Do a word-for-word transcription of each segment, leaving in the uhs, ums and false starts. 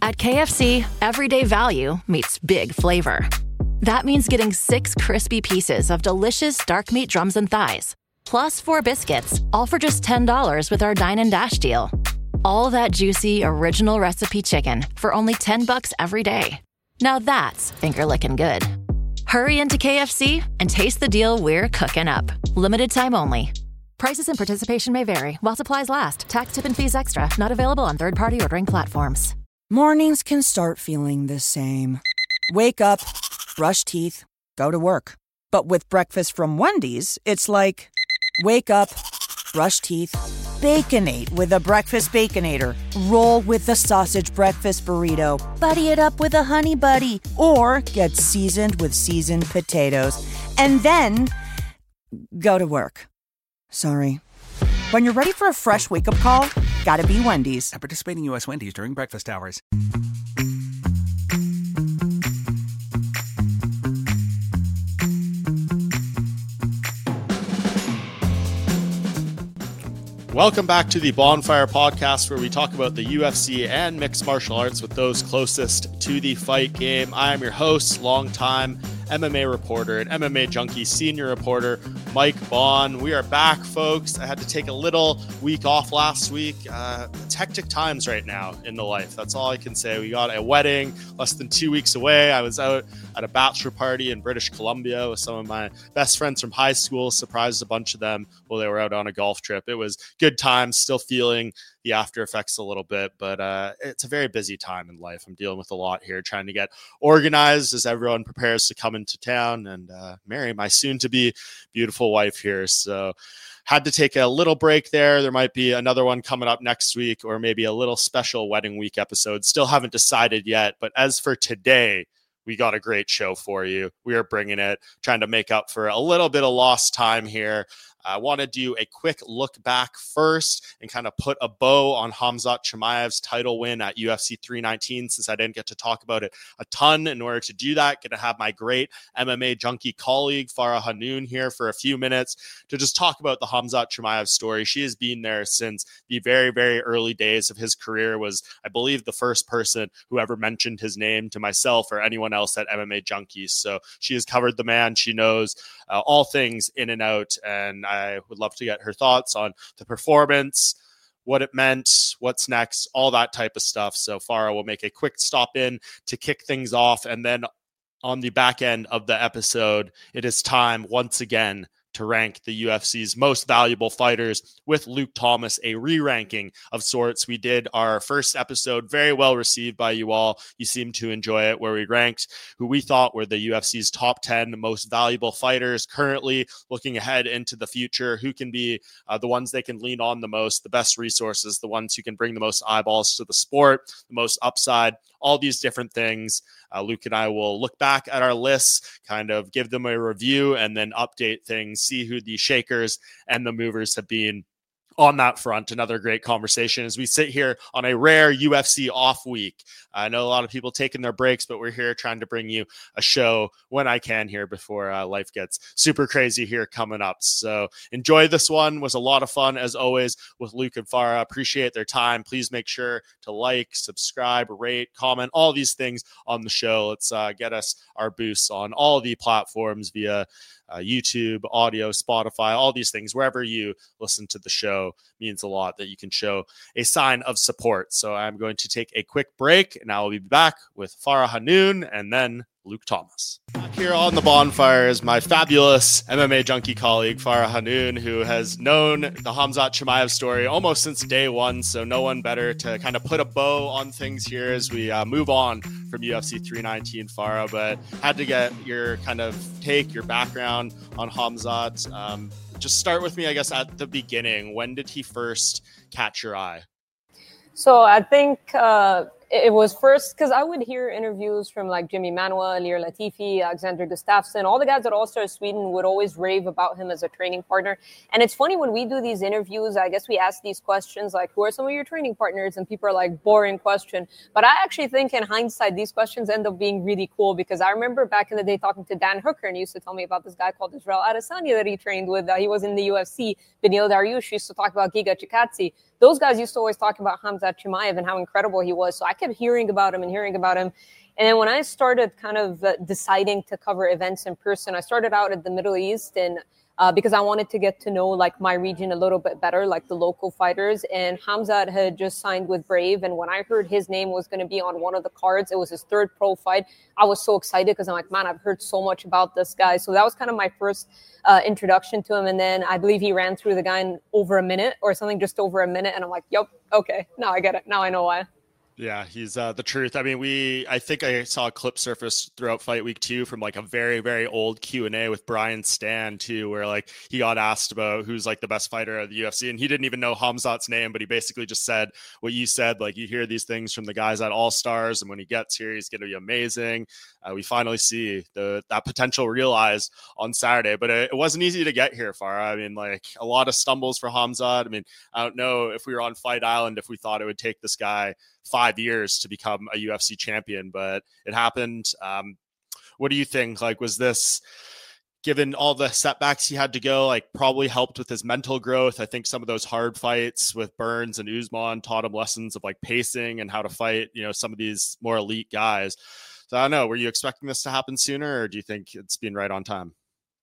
At K F C, everyday value meets big flavor. That means getting six crispy pieces of delicious dark meat drums and thighs, plus four biscuits, all for just ten dollars with our Dine and Dash deal. All that juicy, original recipe chicken for only ten bucks every day. Now that's finger-licking good. Hurry into K F C and taste the deal we're cooking up. Limited time only. Prices and participation may vary while supplies last. Tax, tip, and fees extra. Not available on third-party ordering platforms. Mornings can start feeling the same. Wake up, brush teeth, go to work. But with breakfast from Wendy's, it's like, wake up, brush teeth, Baconate with a Breakfast Baconator. Roll with the sausage breakfast burrito. Buddy it up with a Honey Buddy. Or get seasoned with seasoned potatoes. And then go to work. Sorry. When you're ready for a fresh wake-up call, gotta be Wendy's. At participating U S Wendy's during breakfast hours. Welcome back to the Bonfire Podcast, where we talk about the U F C and mixed martial arts with those closest to the fight game. I am your host, longtime M M A reporter and M M A Junkie senior reporter, Mike Bond. We are back, folks. I had to take a little week off last week. Uh, it's hectic times right now in the life. That's all I can say. We got a wedding less than two weeks away. I was out at a bachelor party in British Columbia with some of my best friends from high school. Surprised a bunch of them while they were out on a golf trip. It was good times, still feeling the after effects a little bit, but uh, it's a very busy time in life. I'm dealing with a lot here, trying to get organized as everyone prepares to come into town and uh, marry my soon-to-be beautiful wife here. So had to take a little break there. There might be another one coming up next week, or maybe a little special wedding week episode. Still haven't decided yet, but as for today, we got a great show for you. We are bringing it, trying to make up for a little bit of lost time here. I want to do a quick look back first and kind of put a bow on Khamzat Chimaev's title win at U F C three nineteen, since I didn't get to talk about it a ton. In order to do that, going to have my great M M A junkie colleague, Farah Hanoun, here for a few minutes to just talk about the Khamzat Chimaev story. She has been there since the very, very early days of his career. Was, I believe, the first person who ever mentioned his name to myself or anyone else at M M A Junkies. So she has covered the man. She knows uh, all things in and out, and I would love to get her thoughts on the performance, what it meant, what's next, all that type of stuff. So Farah will make a quick stop in to kick things off. And then on the back end of the episode, it is time once again to rank the U F C's most valuable fighters with Luke Thomas, a re-ranking of sorts. We did our first episode, very well received by you all. You seem to enjoy it, where we ranked who we thought were the U F C's top ten most valuable fighters currently, looking ahead into the future, who can be uh, the ones they can lean on the most, the best resources, the ones who can bring the most eyeballs to the sport, the most upside, all these different things. Uh, Luke and I will look back at our lists, kind of give them a review, and then update things, see who the shakers and the movers have been on that front. Another great conversation as we sit here on a rare U F C off week. I know a lot of people taking their breaks, but we're here trying to bring you a show when I can here before uh, life gets super crazy here coming up. So enjoy this one. It was a lot of fun as always with Luke and Farah. Appreciate their time. Please make sure to like, subscribe, rate, comment, all these things on the show. Let's uh, get us our boosts on all the platforms via Uh, YouTube, audio, Spotify, all these things. Wherever you listen to the show means a lot that you can show a sign of support. So I'm going to take a quick break, and I will be back with Farah Hanoun and then Luke Thomas. Back here on the Bonfire is my fabulous M M A junkie colleague, Farah Hanoun, who has known the Khamzat Chimaev story almost since day one. So no one better to kind of put a bow on things here as we uh, move on from U F C three nineteen, Farah. But had to get your kind of take, your background on Khamzat. Um, just start with me, I guess, at the beginning. When did he first catch your eye? So I think uh, it was first because I would hear interviews from like Jimmy Manuwa, Ilir Latifi, Alexander Gustafsson, all the guys at All-Star Sweden would always rave about him as a training partner. And it's funny when we do these interviews, I guess we ask these questions like, who are some of your training partners? And people are like, boring question. But I actually think in hindsight, these questions end up being really cool, because I remember back in the day talking to Dan Hooker, and he used to tell me about this guy called Israel Adesanya that he trained with. Uh, he was in the U F C. Benil Dariush used to talk about Giga Chikadze. Those guys used to always talk about Khamzat Chimaev and how incredible he was. So I kept hearing about him and hearing about him. And then when I started kind of uh, deciding to cover events in person, I started out at the Middle East, and uh, because I wanted to get to know like my region a little bit better, like the local fighters. And Khamzat had just signed with Brave, and when I heard his name was going to be on one of the cards, it was his third pro fight. I was so excited because I'm like, man, I've heard so much about this guy. So that was kind of my first uh, introduction to him. And then I believe he ran through the guy in over a minute or something, just over a minute. And I'm like, yep, okay, now I get it. Now I know why. Yeah, he's uh, the truth. I mean, we, I think I saw a clip surface throughout fight week two from like a very, very old Q and A with Brian Stan too, where like he got asked about who's like the best fighter of the U F C, and he didn't even know Khamzat's name, but he basically just said what you said. Like, you hear these things from the guys at All Stars, and when he gets here, he's going to be amazing. Uh, we finally see the that potential realized on Saturday, but it, it wasn't easy to get here, Farah. I mean, like a lot of stumbles for Khamzat. I mean, I don't know if we were on Fight Island if we thought it would take this guy five years to become a U F C champion, but it happened. Um, what do you think? Like, was this, given all the setbacks he had to go, like probably helped with his mental growth? I think some of those hard fights with Burns and Usman taught him lessons of like pacing and how to fight, you know, some of these more elite guys. So I don't know, were you expecting this to happen sooner, or do you think it's been right on time?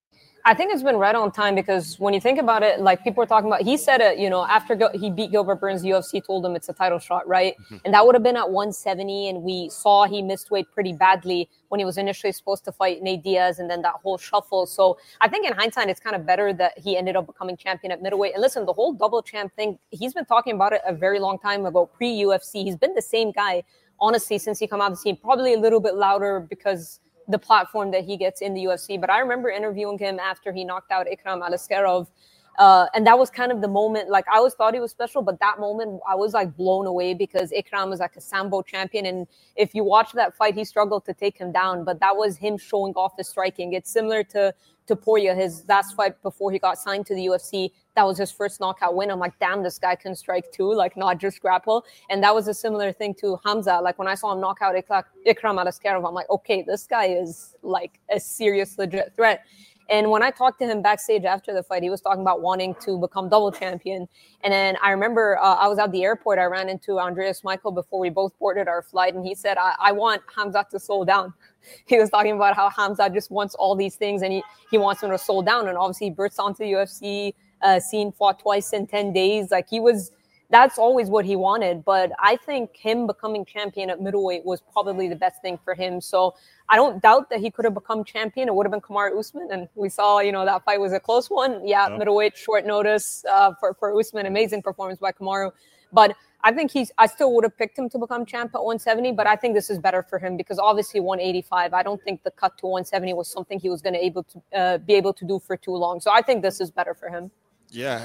I think it's been right on time, because when you think about it, like people are talking about, he said it, you know, after go, he beat Gilbert Burns, the U F C told him it's a title shot, right? Mm-hmm. And that would have been at one seventy. And we saw he missed weight pretty badly when he was initially supposed to fight Nate Diaz, and then that whole shuffle. So I think in hindsight, it's kind of better that he ended up becoming champion at middleweight. And listen, the whole double champ thing, he's been talking about it a very long time ago, pre-U F C. He's been the same guy, honestly, since he come out of the scene, probably a little bit louder because the platform that he gets in the U F C. But I remember interviewing him after he knocked out Ikram Aliskerov. Uh, and that was kind of the moment, like I always thought he was special, but that moment I was like blown away, because Ikram was like a Sambo champion. And if you watch that fight, he struggled to take him down, but that was him showing off his striking. It's similar to, to Poirier, his last fight before he got signed to the U F C. That was his first knockout win. I'm like, damn, this guy can strike too, like not just grapple. And that was a similar thing to Khamzat. Like when I saw him knock out Ikram Aliskerov, I'm like, okay, this guy is like a serious, legit threat. And when I talked to him backstage after the fight, he was talking about wanting to become double champion. And then I remember uh, I was at the airport. I ran into Andreas Michael before we both boarded our flight. And he said, I, I want Khamzat to slow down. He was talking about how Khamzat just wants all these things, and he, he wants him to slow down. And obviously he bursts onto the U F C uh, scene, fought twice in ten days. Like he was, that's always what he wanted. But I think him becoming champion at middleweight was probably the best thing for him. So I don't doubt that he could have become champion. It would have been Kamaru Usman. And we saw, you know, that fight was a close one. Yeah, yeah. Middleweight, short notice uh, for, for Usman. Amazing performance by Kamaru. But I think he's, I still would have picked him to become champ at one seventy, but I think this is better for him, because obviously one eighty-five, I don't think the cut to one seventy was something he was going to able to uh, be able to do for too long. So I think this is better for him. Yeah,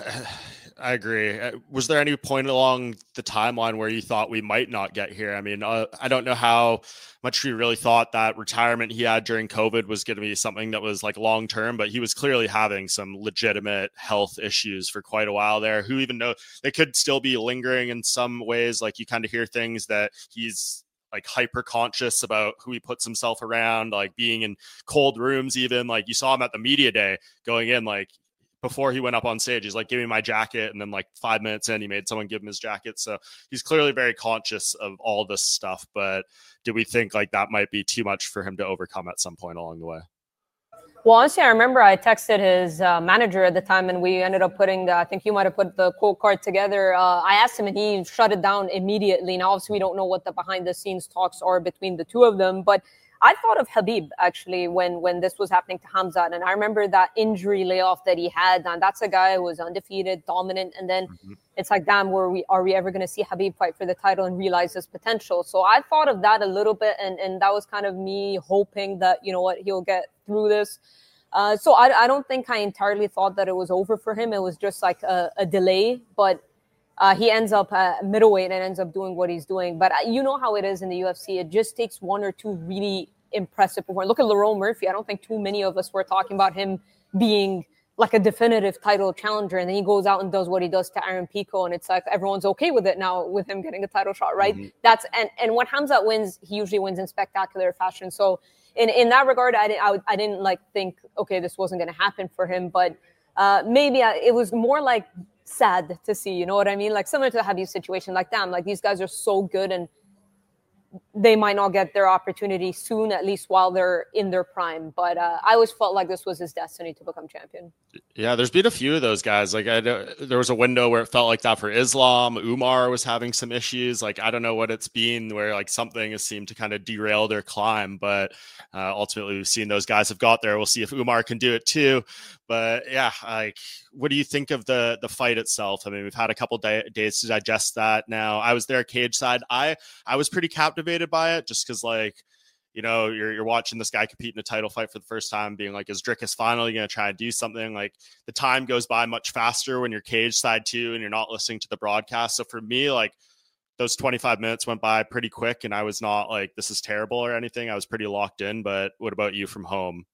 I agree. Was there any point along the timeline where you thought we might not get here? I mean, uh, I don't know how much we really thought that retirement he had during COVID was going to be something that was like long-term, but he was clearly having some legitimate health issues for quite a while there. Who even know, they could still be lingering in some ways. Like you kind of hear things that he's like hyper conscious about who he puts himself around, like being in cold rooms, even like you saw him at the media day going in, like, before he went up on stage, he's like, give me my jacket. And then like five minutes in, he made someone give him his jacket. So he's clearly very conscious of all this stuff. But did we think like that might be too much for him to overcome at some point along the way? Well, honestly, I remember I texted his uh, manager at the time, and we ended up putting, the, I think you might have put the quote card together. Uh, I asked him, and he shut it down immediately. Now, obviously, we don't know what the behind the scenes talks are between the two of them, but I thought of Khabib, actually, when, when this was happening to Khamzat. And I remember that injury layoff that he had. And that's a guy who was undefeated, dominant. And then mm-hmm. it's like, damn, were we, are we ever going to see Khabib fight for the title and realize his potential? So I thought of that a little bit. And, and that was kind of me hoping that, you know what, he'll get through this. Uh, so I, I don't think I entirely thought that it was over for him. It was just like a, a delay. But Uh, he ends up at middleweight and ends up doing what he's doing. But uh, you know how it is in the U F C. It just takes one or two really impressive performances. Look at Lerone Murphy. I don't think too many of us were talking about him being like a definitive title challenger. And then he goes out and does what he does to Aaron Pico. And it's like everyone's okay with it now with him getting a title shot, right? Mm-hmm. That's and, and when Khamzat wins, he usually wins in spectacular fashion. So in, in that regard, I didn't, I, I didn't like think, okay, this wasn't going to happen for him. But uh, maybe I, it was more like sad to see, you know what I mean? Like similar to the Khabib situation, like, damn, like these guys are so good and they might not get their opportunity soon, at least while they're in their prime. But uh, I always felt like this was his destiny to become champion. Yeah, there's been a few of those guys. Like I know there was a window where it felt like that for Islam. Umar was having some issues. Like I don't know what it's been where like something has seemed to kind of derail their climb. But uh, ultimately, we've seen those guys have got there. We'll see if Umar can do it too. But yeah, like what do you think of the the fight itself? I mean, we've had a couple day, days to digest that. Now, I was there cage side. I I was pretty captivated by it just because like. You know, you're you're watching this guy compete in a title fight for the first time, being like, is Dricus finally going to try and do something? Like the time goes by much faster when you're cage side too, and you're not listening to the broadcast. So for me, like those twenty-five minutes went by pretty quick, and I was not like, this is terrible or anything. I was pretty locked in. But what about you from home?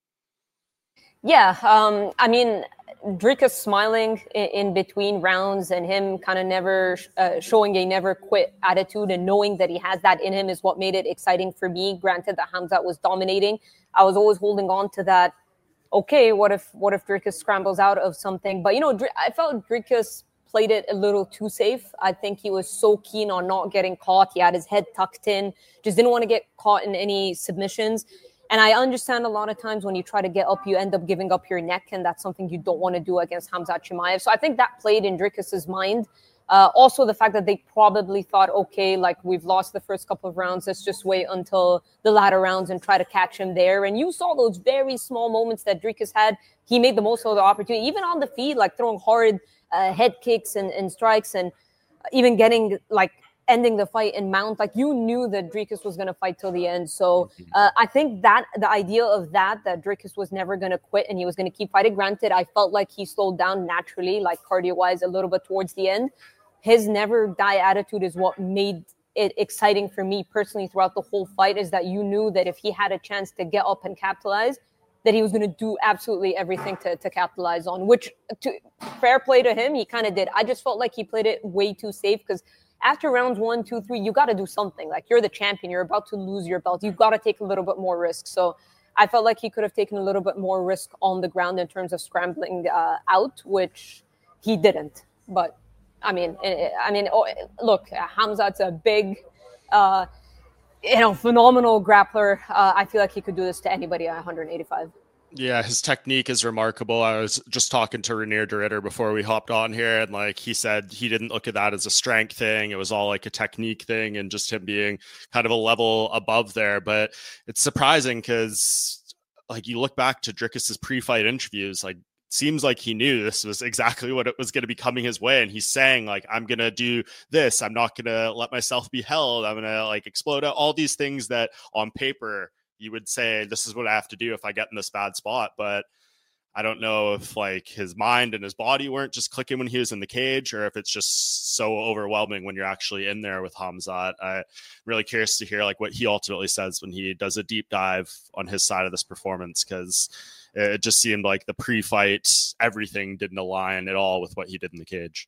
Yeah, um, I mean, Dricus smiling in, in between rounds and him kind of never uh, showing a never quit attitude and knowing that he has that in him is what made it exciting for me. Granted that Khamzat was dominating. I was always holding on to that. Okay, what if what if Dricus scrambles out of something? But, you know, I felt Dricus played it a little too safe. I think he was so keen on not getting caught. He had his head tucked in, just didn't want to get caught in any submissions. And I understand a lot of times when you try to get up, you end up giving up your neck, and that's something you don't want to do against Khamzat Chimaev. So I think that played in Dricus's mind. Uh, also, the fact that they probably thought, okay, like we've lost the first couple of rounds, let's just wait until the latter rounds and try to catch him there. And you saw those very small moments that Dricus had. He made the most of the opportunity, even on the feet, like throwing hard uh, head kicks and, and strikes, and even getting like ending the fight in mount. Like you knew that Dricus was going to fight till the end. So uh, I think that the idea of that, that Dricus was never going to quit and he was going to keep fighting. Granted, I felt like he slowed down naturally, like cardio wise a little bit towards the end. His never die attitude is what made it exciting for me personally throughout the whole fight, is that you knew that if he had a chance to get up and capitalize, that he was going to do absolutely everything to, to capitalize on, which to fair play to him, he kind of did. I just felt like he played it way too safe, because after rounds one, two, three, you got to do something. Like you're the champion, you're about to lose your belt. You've got to take a little bit more risk. So I felt like he could have taken a little bit more risk on the ground in terms of scrambling uh, out, which he didn't. But I mean, I mean, look, Khamzat's a big, uh, you know, phenomenal grappler. Uh, I feel like he could do this to anybody at one eighty-five. Yeah, his technique is remarkable. I was just talking to Reinier de Ridder before we hopped on here, and like he said, he didn't look at that as a strength thing. It was all like a technique thing and just him being kind of a level above there. But it's surprising because like you look back to Dricus's pre-fight interviews, like seems like he knew this was exactly what it was going to be coming his way. And he's saying like, I'm going to do this. I'm not going to let myself be held. I'm going to like explode out all these things that on paper you would say, this is what I have to do if I get in this bad spot. But I don't know if like his mind and his body weren't just clicking when he was in the cage, or if it's just so overwhelming when you're actually in there with Khamzat. I'm really curious to hear like what he ultimately says when he does a deep dive on his side of this performance, because it just seemed like the pre-fight, everything didn't align at all with what he did in the cage.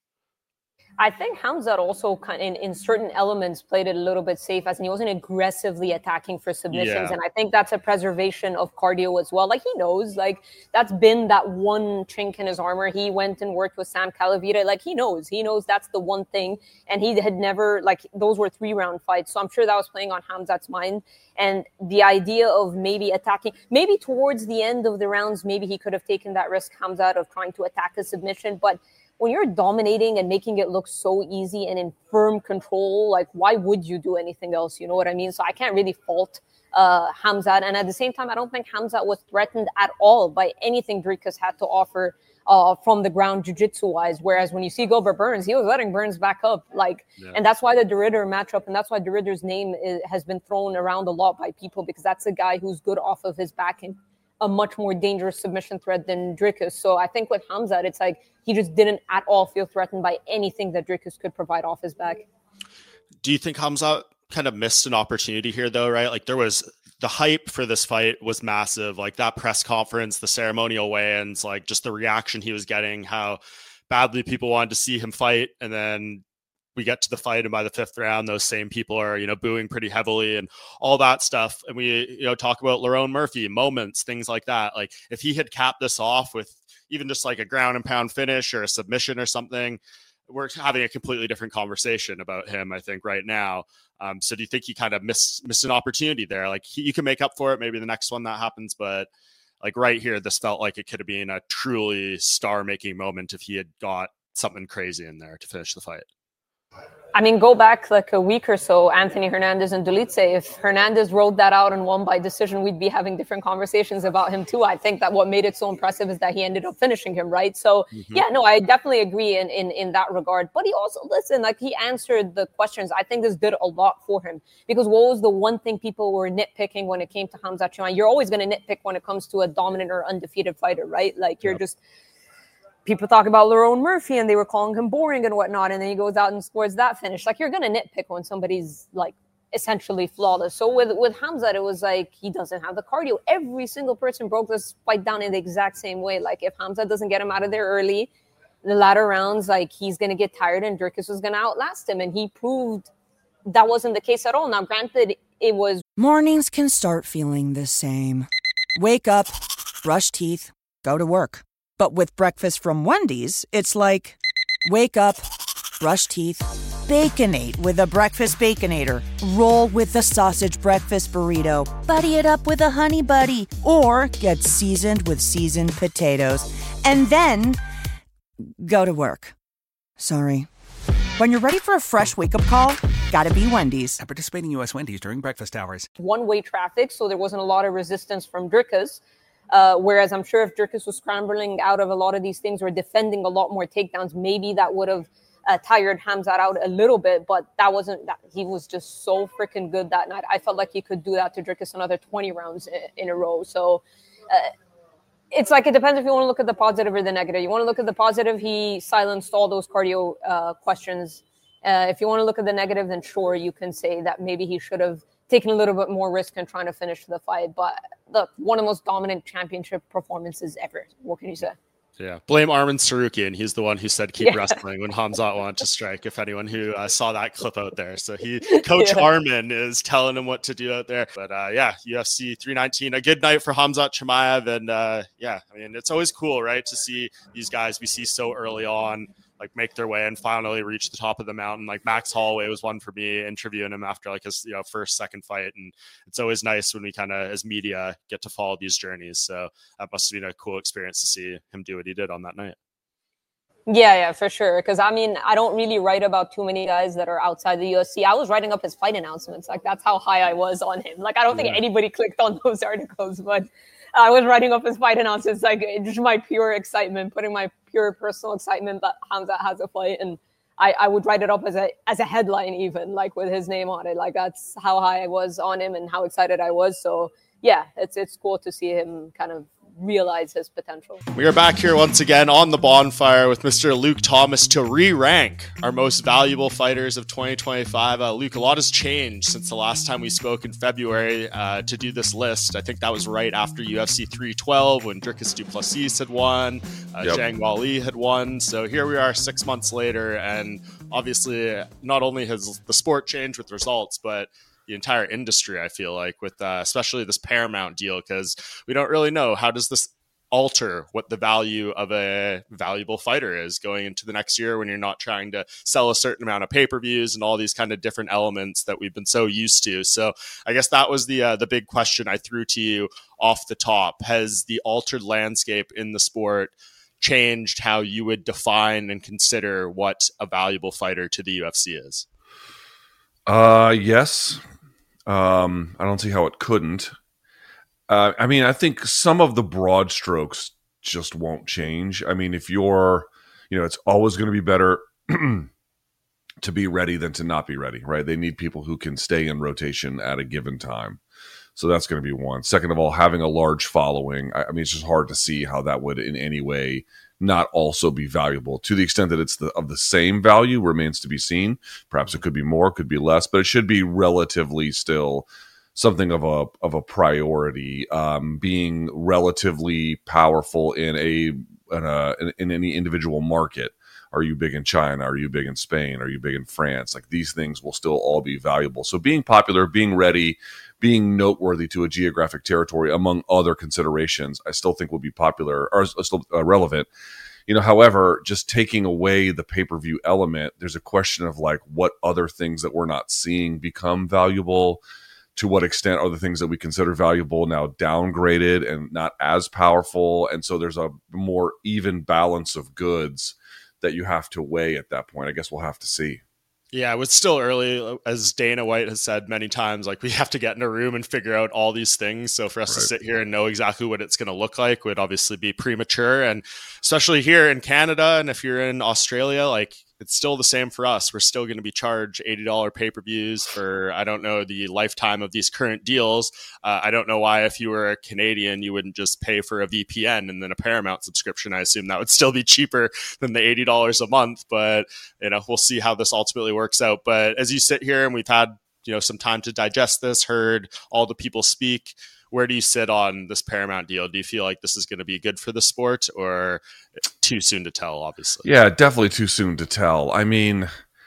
I think Khamzat also kind of in, in certain elements played it a little bit safe, as in he wasn't aggressively attacking for submissions. Yeah. And I think that's a preservation of cardio as well. Like he knows, like that's been that one chink in his armor. He went and worked with Sam Calavita. Like he knows, he knows that's the one thing. And he had never, like those were three round fights. So I'm sure that was playing on Khamzat's mind. And the idea of maybe attacking, maybe towards the end of the rounds, maybe he could have taken that risk, Khamzat, of trying to attack a submission. But when you're dominating and making it look so easy and in firm control, like why would you do anything else? You know what I mean? So I can't really fault uh, Khamzat. And at the same time, I don't think Khamzat was threatened at all by anything Dricus had to offer uh, from the ground jiu-jitsu wise. Whereas when you see Gilbert Burns, he was letting Burns back up. Like, yeah. And that's why the de Ridder matchup, and that's why de Ridder's name is, has been thrown around a lot by people, because that's a guy who's good off of his back and a much more dangerous submission threat than Dricus. So I think with Khamzat, it's like he just didn't at all feel threatened by anything that Dricus could provide off his back. Do you think Khamzat kind of missed an opportunity here though, right? Like there was the hype for this fight was massive. Like that press conference, the ceremonial weigh-ins, like just the reaction he was getting, how badly people wanted to see him fight. And then we get to the fight, and by the fifth round, those same people are, you know, booing pretty heavily and all that stuff. And we, you know, talk about Lerone Murphy, moments, things like that. Like if he had capped this off with even just like a ground and pound finish or a submission or something, we're having a completely different conversation about him, I think, right now. Um, so do you think he kind of missed missed an opportunity there? Like he, you can make up for it, maybe the next one that happens, but like right here, this felt like it could have been a truly star-making moment if he had got something crazy in there to finish the fight. I mean, go back like a week or so, Anthony Hernandez and Dulce. If Hernandez rode that out and won by decision, we'd be having different conversations about him too. I think that what made it so impressive is that he ended up finishing him, right? So mm-hmm. yeah, no, I definitely agree in, in, in that regard. But he also, listen, like he answered the questions. I think this did a lot for him because what was the one thing people were nitpicking when it came to Khamzat Chimaev? You're always going to nitpick when it comes to a dominant or undefeated fighter, right? Like you're yep. just... People talk about Lerone Murphy and they were calling him boring and whatnot. And then he goes out and scores that finish. Like you're going to nitpick when somebody's like essentially flawless. So with, with Khamzat, it was like, he doesn't have the cardio. Every single person broke this fight down in the exact same way. Like if Khamzat doesn't get him out of there early, the latter rounds, like he's going to get tired and Dricus was going to outlast him. And he proved that wasn't the case at all. Now, granted, it was. Mornings can start feeling the same. Wake up, brush teeth, go to work. But with breakfast from Wendy's, it's like, wake up, brush teeth, Baconate with a breakfast Baconator. Roll with the sausage breakfast burrito. Buddy it up with a honey buddy. Or get seasoned with seasoned potatoes. And then go to work. Sorry. When you're ready for a fresh wake-up call, gotta be Wendy's. At participating U S Wendy's during breakfast hours. One-way traffic, so there wasn't a lot of resistance from Dricus. Uh, whereas I'm sure if Dricus was scrambling out of a lot of these things or defending a lot more takedowns, maybe that would have uh, tired Khamzat out a little bit. But that wasn't that. He was just so freaking good that night. I felt like he could do that to Dricus another twenty rounds in, in a row. So uh, it's like it depends if you want to look at the positive or the negative. You want to look at the positive, he silenced all those cardio uh, questions. Uh, if you want to look at the negative, then sure, you can say that maybe he should have taking a little bit more risk and trying to finish the fight. But look, one of the most dominant championship performances ever. What can you say? Yeah. Blame Arman Sarukian. He's the one who said keep yeah. wrestling when Khamzat wanted to strike, if anyone who uh, saw that clip out there. So he, Coach yeah. Arman is telling him what to do out there. But uh, yeah, U F C three nineteen, a good night for Khamzat Chimaev. And uh, yeah, I mean, it's always cool, right, to see these guys we see so early on like make their way and finally reach the top of the mountain. Like Max Holloway was one for me, interviewing him after like his you know first, second fight. And it's always nice when we kind of, as media, get to follow these journeys. So that must have been a cool experience to see him do what he did on that night. Yeah, yeah, for sure. Because I mean, I don't really write about too many guys that are outside the U F C. I was writing up his fight announcements. Like that's how high I was on him. Like I don't think yeah. anybody clicked on those articles, but I was writing up his fight announcements, like just my pure excitement, putting my pure personal excitement that Khamzat has a fight, and I, I would write it up as a as a headline, even like with his name on it. Like that's how high I was on him and how excited I was. So yeah, it's it's cool to see him kind of realize his potential. We are back here once again on the bonfire with Mister Luke Thomas to re-rank our most valuable fighters of twenty twenty-five. Uh, Luke, a lot has changed since the last time we spoke in February uh, to do this list. I think that was right after U F C three twelve when Dricus Du Plessis had won, uh, yep. Zhang Weili had won. So here we are six months later, and obviously not only has the sport changed with results, but the entire industry, I feel like, with uh, especially this Paramount deal, because we don't really know how does this alter what the value of a valuable fighter is going into the next year when you're not trying to sell a certain amount of pay-per-views and all these kind of different elements that we've been so used to. So I guess that was the uh, the big question I threw to you off the top. Has the altered landscape in the sport changed how you would define and consider what a valuable fighter to the U F C is? Uh, yes. Um, I don't see how it couldn't. Uh, I mean, I think some of the broad strokes just won't change. I mean, if you're, you know, it's always going to be better to be ready than to not be ready, right? They need people who can stay in rotation at a given time. So that's going to be one. Second of all, having a large following. I, I mean, it's just hard to see how that would in any way not also be valuable. To the extent that it's the, of the same value remains to be seen. Perhaps it could be more, could be less, but it should be relatively still something of a of a priority. Um, being relatively powerful in a in, a in, in any individual market. Are you big in China? Are you big in Spain? Are you big in France? Like these things will still all be valuable. So being popular, being ready, being noteworthy to a geographic territory, among other considerations, I still think will be popular or still uh, relevant. You know, however, just taking away the pay-per-view element, there's a question of like what other things that we're not seeing become valuable. To what extent are the things that we consider valuable now downgraded and not as powerful? And so there's a more even balance of goods that you have to weigh at that point. I guess we'll have to see. Yeah, it's still early. As Dana White has said many times, like we have to get in a room and figure out all these things. So for us right. to sit here and know exactly what it's going to look like would obviously be premature. And especially here in Canada, and if you're in Australia, like it's still the same for us. We're still going to be charged eighty dollars pay-per-views for, I don't know, the lifetime of these current deals. Uh, I don't know why if you were a Canadian, you wouldn't just pay for a V P N and then a Paramount subscription. I assume that would still be cheaper than the eighty dollars a month. But, you know, we'll see how this ultimately works out. But as you sit here and we've had, you know, some time to digest this, heard all the people speak, where do you sit on this Paramount deal? Do you feel like this is going to be good for the sport or too soon to tell, obviously? Yeah, definitely too soon to tell. I mean,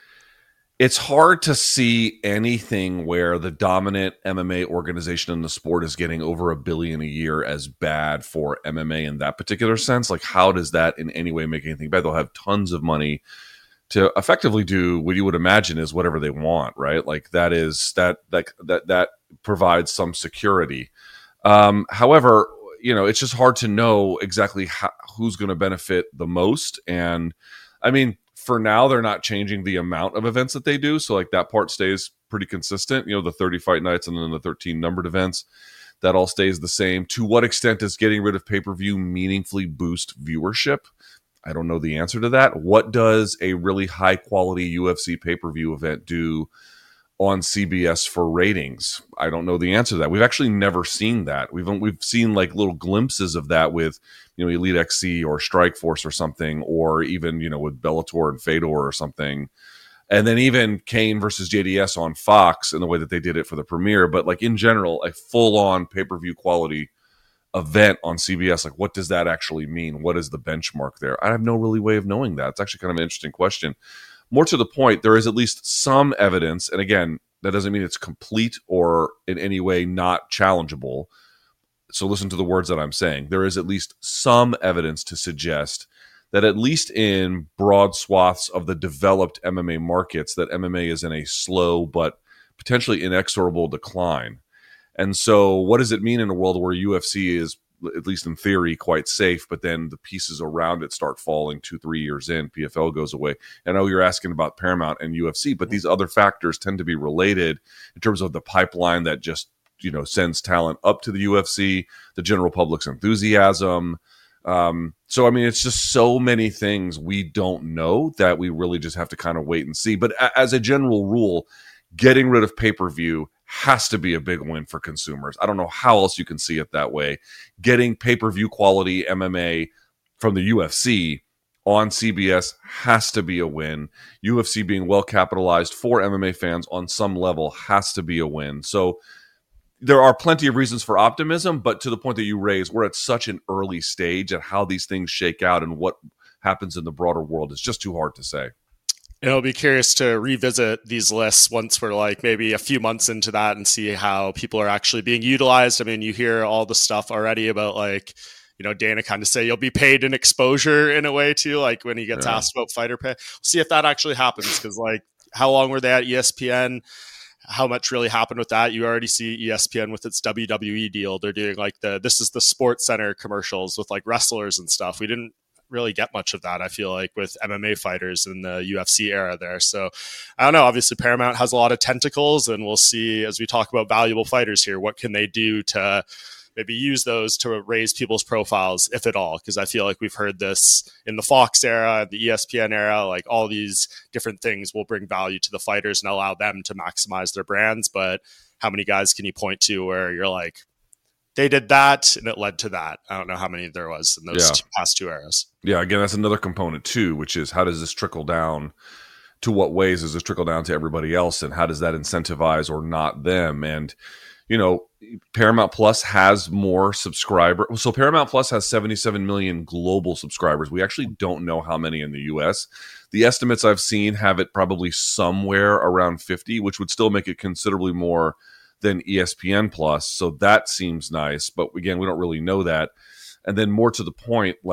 it's hard to see anything where the dominant M M A organization in the sport is getting over a billion a year as bad for M M A in that particular sense. Like, how does that in any way make anything bad? They'll have tons of money to effectively do what you would imagine is whatever they want, right? Like that is that that that that provides some security. Um, however, you know, it's just hard to know exactly how, who's going to benefit the most. And I mean, for now, they're not changing the amount of events that they do. So like that part stays pretty consistent, you know, the thirty fight nights and then the thirteen numbered events, that all stays the same. To what extent does getting rid of pay-per-view meaningfully boost viewership? I don't know the answer to that. What does a really high quality U F C pay-per-view event do on C B S for ratings? I don't know the answer to that. We've actually never seen that. We've we've seen like little glimpses of that with, you know, Elite X C or Strikeforce or something, or even, you know, with Bellator and Fedor or something. And then even Kane versus J D S on Fox in the way that they did it for the premiere. But like in general, a full-on pay-per-view quality event on C B S, like what does that actually mean? What is the benchmark there? I have no really way of knowing that. It's actually kind of an interesting question. More to the point, there is at least some evidence, and again, that doesn't mean it's complete or in any way not challengeable. So listen to the words that I'm saying. There is at least some evidence to suggest that at least in broad swaths of the developed M M A markets, that M M A is in a slow but potentially inexorable decline. And so what does it mean in a world where U F C is, at least in theory, quite safe, but then the pieces around it start falling two, three years in, P F L goes away. I know you're asking about Paramount and U F C, but these other factors tend to be related in terms of the pipeline that just, you know, sends talent up to the U F C, the general public's enthusiasm. Um, so, I mean, it's just so many things we don't know that we really just have to kind of wait and see. But a- as a general rule, getting rid of pay-per-view has to be a big win for consumers. I don't know how else you can see it that way. Getting pay-per-view quality M M A from the U F C on C B S has to be a win. U F C being well capitalized for M M A fans on some level has to be a win. So there are plenty of reasons for optimism, but to the point that you raised, we're at such an early stage at how these things shake out and what happens in the broader world. It's just too hard to say. And I'll be curious to revisit these lists once we're like maybe a few months into that and see how people are actually being utilized. I mean, you hear all the stuff already about like, you know, Dana kind of say you'll be paid in exposure in a way too, like when he gets yeah. asked about fighter pay. We'll see if that actually happens, because like how long were they at E S P N? How much really happened with that? You already see E S P N with its W W E deal. They're doing like the this is the Sports Center commercials with like wrestlers and stuff. We didn't really get much of that, I feel like, with M M A fighters in the U F C era there. So I don't know. Obviously, Paramount has a lot of tentacles, and we'll see as we talk about valuable fighters here, what can they do to maybe use those to raise people's profiles, if at all? Because I feel like we've heard this in the Fox era, the E S P N era, like all these different things will bring value to the fighters and allow them to maximize their brands. But how many guys can you point to where you're like, they did that and it led to that? I don't know how many there was in those yeah. two, past two eras. Yeah, again, that's another component too, which is how does this trickle down? To what ways does this trickle down to everybody else? And how does that incentivize or not them? And, you know, Paramount Plus has more subscribers. So Paramount Plus has seventy-seven million global subscribers. We actually don't know how many in the U S. The estimates I've seen have it probably somewhere around fifty, which would still make it considerably more than E S P N Plus. So that seems nice. But again, we don't really know that. And then more to the point, like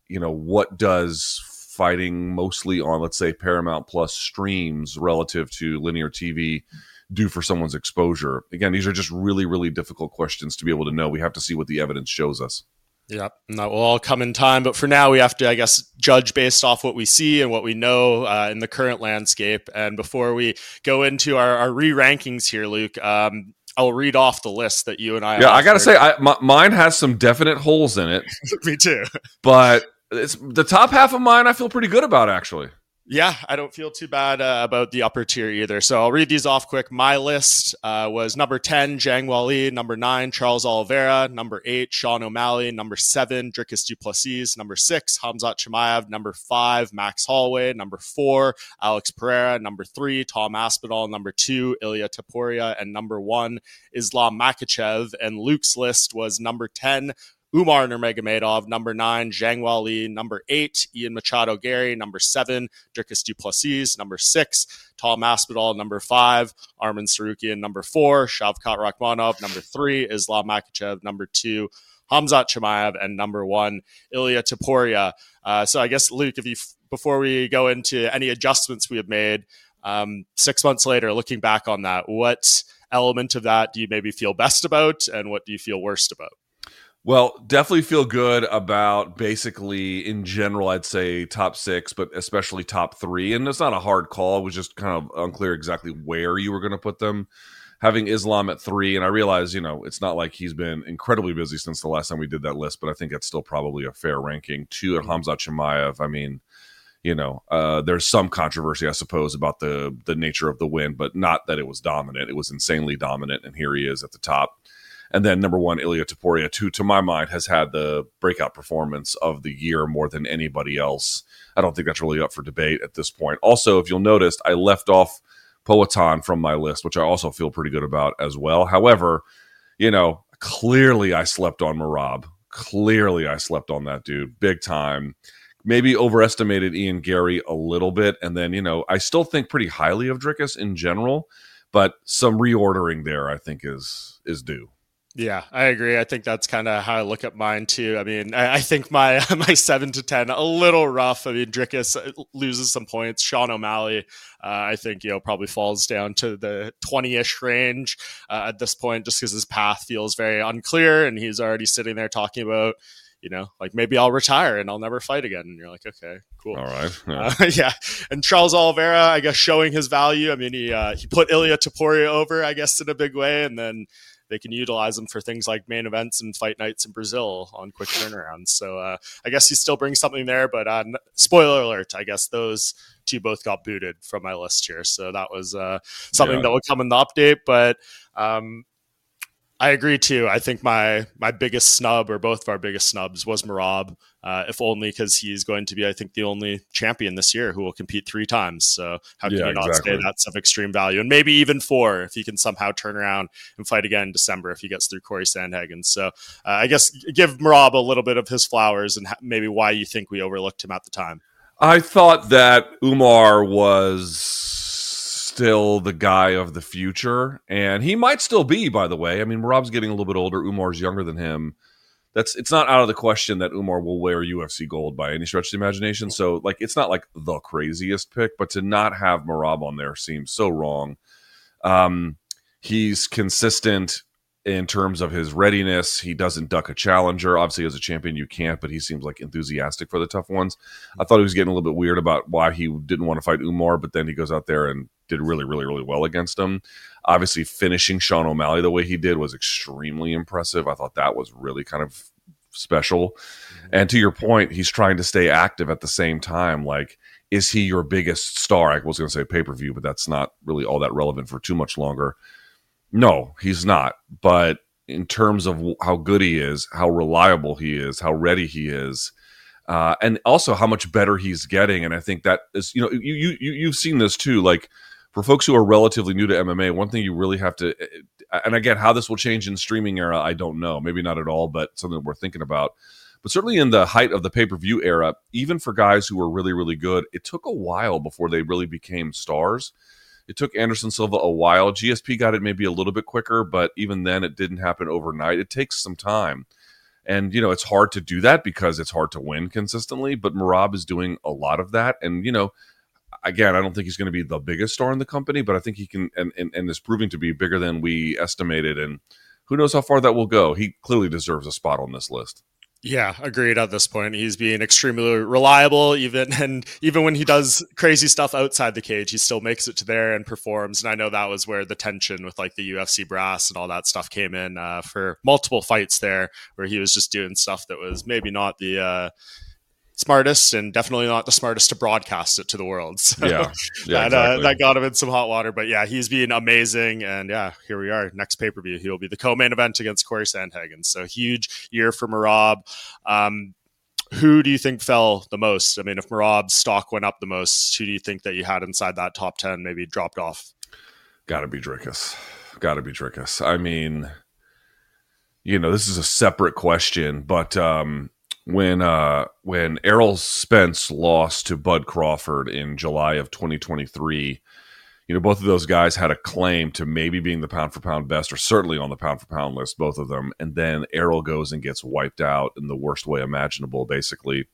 you know, what does fighting mostly on, let's say, Paramount Plus streams relative to linear T V do for someone's exposure? Again, these are just really, really difficult questions to be able to know. We have to see what the evidence shows us. Yeah, and that will all come in time. But for now, we have to, I guess, judge based off what we see and what we know uh, in the current landscape. And before we go into our, our re-rankings here, Luke, um, I'll read off the list that you and I. Yeah, offered. I got to say, I, m- mine has some definite holes in it. Me too. But it's the top half of mine I feel pretty good about, actually. Yeah, I don't feel too bad uh, about the upper tier either. So I'll read these off quick. My list uh, was number ten, Zhang Weili. Number nine, Charles Oliveira. Number eight, Sean O'Malley. Number seven, Dricus du Plessis. Number six, Khamzat Chimaev. Number five, Max Holloway. Number four, Alex Pereira. Number three, Tom Aspinall. Number two, Ilia Topuria. And number one, Islam Makhachev. And Luke's list was number ten, Umar Nurmagomedov. Number nine, Zhang Weili. Number eight, Ian Machado Gary. Number seven, Dricus du Plessis. Number six, Tom Aspinall. Number five, Arman Sarukian. Number four, Shavkat Rakhmonov. Number three, Islam Makhachev. Number two, Khamzat Chimaev. And number one, Ilia Topuria. Uh, so I guess, Luke, if you before we go into any adjustments we have made, um, six months later, looking back on that, what element of that do you maybe feel best about, and what do you feel worst about? Well, definitely feel good about basically, in general, I'd say top six, but especially top three. And it's not a hard call. It was just kind of unclear exactly where you were going to put them. Having Islam at three, and I realize, you know, it's not like he's been incredibly busy since the last time we did that list, but I think that's still probably a fair ranking. Two at Khamzat Chimaev. I mean, you know, uh, there's some controversy, I suppose, about the the nature of the win, but not that it was dominant. It was insanely dominant, and here he is at the top. And then number one, Ilia Topuria, who, to my mind, has had the breakout performance of the year more than anybody else. I don't think that's really up for debate at this point. Also, if you'll notice, I left off Poatan from my list, which I also feel pretty good about as well. However, you know, clearly I slept on Merab. Clearly I slept on that dude big time. Maybe overestimated Ian Gary a little bit. And then, you know, I still think pretty highly of Dricus in general, but some reordering there I think is is due. Yeah, I agree. I think that's kind of how I look at mine too. I mean, I, I think my my seven to ten a little rough. I mean, Dricus loses some points. Sean O'Malley, uh, I think, you know, probably falls down to the twenty-ish range uh, at this point, just because his path feels very unclear, and he's already sitting there talking about, you know, like, maybe I'll retire and I'll never fight again. And you're like, okay, cool. All right. Yeah. Uh, yeah. And Charles Oliveira, I guess, showing his value. I mean, he uh, he put Ilia Topuria over, I guess, in a big way, and then they can utilize them for things like main events and fight nights in Brazil on quick turnarounds. So uh, I guess he still brings something there, but uh, spoiler alert, I guess those two both got booted from my list here. So that was uh, something yeah. that will come in the update, but um, I agree too. I think my my biggest snub, or both of our biggest snubs, was Merab, uh, if only because he's going to be, I think, the only champion this year who will compete three times. So how can yeah, you not exactly. say that's of extreme value? And maybe even four if he can somehow turn around and fight again in December if he gets through Corey Sandhagen. So uh, I guess give Merab a little bit of his flowers and ha- maybe why you think we overlooked him at the time. I thought that Umar was still the guy of the future, and he might still be, by the way. I mean, Merab's getting a little bit older. Umar's younger than him. That's it's not out of the question that Umar will wear U F C gold by any stretch of the imagination. So, like, it's not like the craziest pick, but to not have Merab on there seems so wrong. Um, he's consistent in terms of his readiness. He doesn't duck a challenger. Obviously, as a champion, you can't, but he seems like enthusiastic for the tough ones. I thought he was getting a little bit weird about why he didn't want to fight Umar, but then he goes out there and did really, really, really well against him. Obviously, finishing Sean O'Malley the way he did was extremely impressive. I thought that was really kind of special. Mm-hmm. And to your point, he's trying to stay active at the same time. Like, is he your biggest star? I was going to say pay-per-view, but that's not really all that relevant for too much longer. No, he's not. But in terms of how good he is, how reliable he is, how ready he is, uh, and also how much better he's getting. And I think that is, you know, you you you've seen this too. Like, for folks who are relatively new to M M A, one thing you really have to, and again, how this will change in streaming era, I don't know. Maybe not at all, but something that we're thinking about. But certainly in the height of the pay-per-view era, even for guys who were really, really good, it took a while before they really became stars. It took Anderson Silva a while. G S P got it maybe a little bit quicker, but even then it didn't happen overnight. It takes some time. And, you know, it's hard to do that because it's hard to win consistently, but Merab is doing a lot of that. And, you know, again, I don't think he's going to be the biggest star in the company, but I think he can, and, and, and is proving to be bigger than we estimated. And who knows how far that will go. He clearly deserves a spot on this list. Yeah, agreed at this point. He's being extremely reliable, even and even when he does crazy stuff outside the cage, he still makes it to there and performs. And I know that was where the tension with like the U F C brass and all that stuff came in uh, for multiple fights there, where he was just doing stuff that was maybe not the uh, smartest and definitely not the smartest to broadcast it to the world. So yeah, yeah that, exactly. uh, that got him in some hot water. But yeah, he's being amazing. And yeah, here we are. Next pay-per-view, he'll be the co-main event against Corey Sandhagen. So huge year for Merab. Um, who do you think fell the most? I mean, if Merab's stock went up the most, who do you think that you had inside that top ten maybe dropped off? Gotta be Dricus. Gotta be Dricus. I mean, you know, this is a separate question, but um, When uh, when Errol Spence lost to Bud Crawford in July of twenty twenty-three, you know, both of those guys had a claim to maybe being the pound for pound best, or certainly on the pound for pound list, both of them. And then Errol goes and gets wiped out in the worst way imaginable, basically.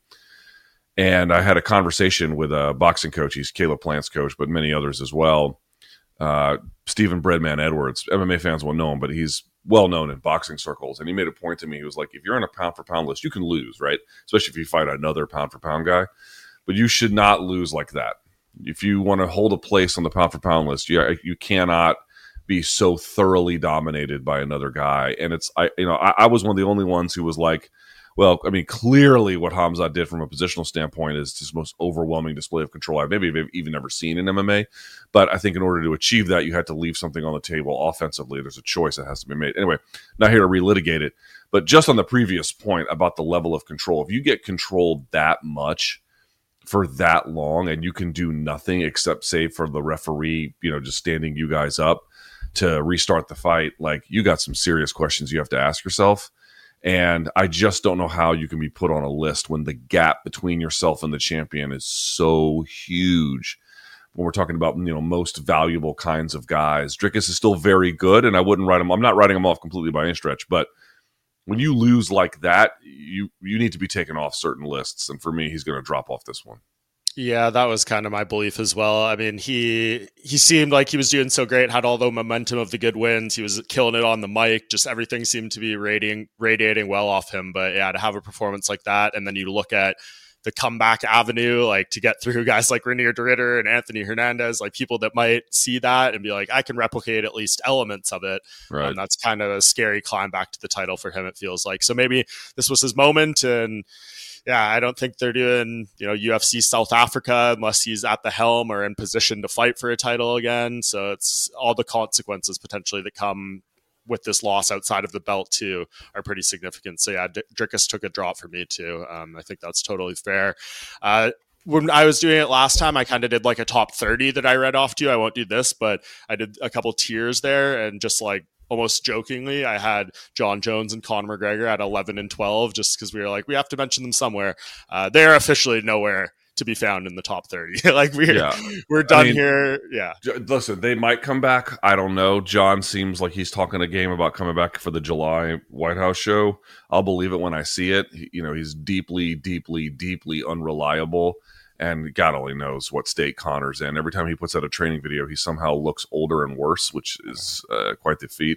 And I had a conversation with a boxing coach. He's Caleb Plant's coach, but many others as well. Uh, Stephen Breadman Edwards. M M A fans will know him, but he's well known in boxing circles. And he made a point to me. He was like, if you're on a pound for pound list, you can lose, right? Especially if you fight another pound for pound guy. But you should not lose like that. If you want to hold a place on the pound for pound list, you, you cannot be so thoroughly dominated by another guy. And it's, I, you know, I, I was one of the only ones who was like, well, I mean, clearly what Khamzat did from a positional standpoint is his most overwhelming display of control I've maybe even ever seen in M M A. But I think in order to achieve that, you had to leave something on the table offensively. There's a choice that has to be made. Anyway, not here to relitigate it. But just on the previous point about the level of control, if you get controlled that much for that long and you can do nothing except save for the referee, you know, just standing you guys up to restart the fight, like you got some serious questions you have to ask yourself. And I just don't know how you can be put on a list when the gap between yourself and the champion is so huge. When we're talking about, you know, most valuable kinds of guys, Dricus is still very good, and I wouldn't write him. I'm not writing him off completely by any stretch, but when you lose like that, you you need to be taken off certain lists. And for me, he's going to drop off this one. Yeah, that was kind of my belief as well. I mean, he he seemed like he was doing so great, had all the momentum of the good wins. He was killing it on the mic. Just everything seemed to be radiating, radiating well off him. But yeah, to have a performance like that, and then you look at the comeback avenue, like to get through guys like Renier de Ridder and Anthony Hernandez, like people that might see that and be like, I can replicate at least elements of it. Right. And that's kind of a scary climb back to the title for him, it feels like. So maybe this was his moment, and yeah, I don't think they're doing, you know, U F C South Africa unless he's at the helm or in position to fight for a title again. So it's all the consequences potentially that come with this loss outside of the belt too are pretty significant. So yeah, D- Dricus took a drop for me too. Um, I think that's totally fair. Uh, when I was doing it last time, I kind of did like a top thirty that I read off to you. I won't do this, but I did a couple tiers there, and just like almost jokingly, I had John Jones and Conor McGregor at eleven and twelve, just because we were like, we have to mention them somewhere. Uh, they're officially nowhere to be found in the top thirty. Like we're, yeah. we're done I mean, here. Yeah. Listen, they might come back. I don't know. John seems like he's talking a game about coming back for the July White House show. I'll believe it when I see it. He, you know, he's deeply, deeply, deeply unreliable. And God only knows what state Conor's in. Every time he puts out a training video, he somehow looks older and worse, which is uh, quite the feat.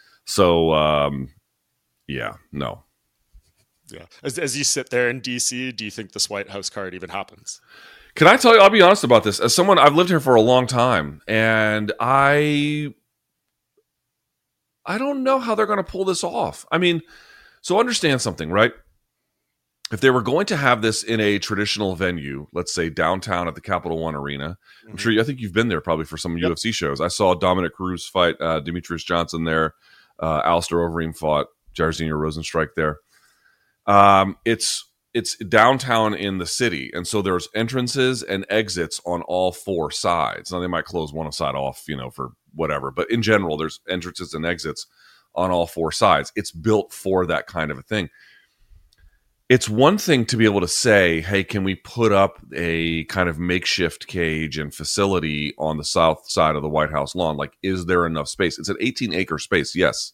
So, um, yeah, no. Yeah. As, as you sit there in D C, do you think this White House card even happens? Can I tell you, I'll be honest about this. As someone, I've lived here for a long time, and I, I don't know how they're going to pull this off. I mean, so understand something, right? If they were going to have this in a traditional venue, let's say downtown at the Capital One Arena, mm-hmm. I'm sure you, I think you've been there probably for some yep. U F C shows. I saw Dominic Cruz fight uh, Demetrius Johnson there. Uh, Alistair Overeem fought Jairzinho Rosenstrike there. Um, it's it's downtown in the city, and so there's entrances and exits on all four sides. Now they might close one side off, you know, for whatever, but in general, there's entrances and exits on all four sides. It's built for that kind of a thing. It's one thing to be able to say, hey, can we put up a kind of makeshift cage and facility on the south side of the White House lawn? Like, is there enough space? It's an eighteen acre space, yes.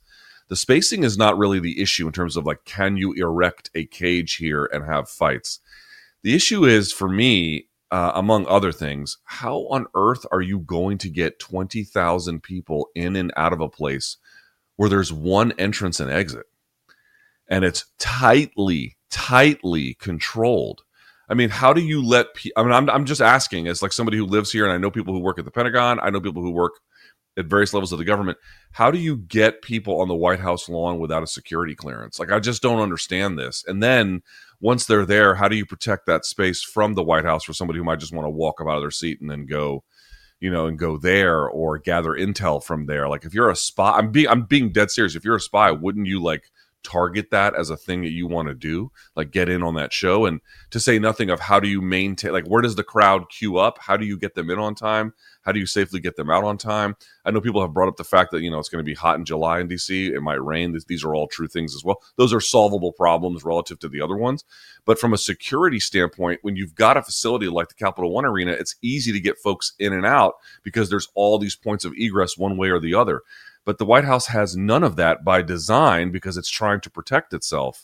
The spacing is not really the issue in terms of like, can you erect a cage here and have fights? The issue is, for me, uh, among other things, how on earth are you going to get twenty thousand people in and out of a place where there's one entrance and exit? And it's tightly, tightly controlled. I mean, how do you let pe- I mean, I'm, I'm just asking as like somebody who lives here, and I know people who work at the Pentagon. I know people who work at various levels of the government. How do you get people on the White House lawn without a security clearance? Like, I just don't understand this. And then once they're there, how do you protect that space from the White House for somebody who might just want to walk up out of their seat and then go, you know, and go there or gather intel from there? Like, if you're a spy, I'm being, I'm being dead serious. If you're a spy, wouldn't you like target that as a thing that you want to do, like get in on that show? And to say nothing of how do you maintain, like, where does the crowd queue up? How do you get them in on time? How do you safely get them out on time? I know people have brought up the fact that, you know, it's going to be hot in July in D C. It might rain. These are all true things as well. Those are solvable problems relative to the other ones. But from a security standpoint, when you've got a facility like the Capital One Arena, it's easy to get folks in and out because there's all these points of egress one way or the other. But the White House has none of that by design because it's trying to protect itself.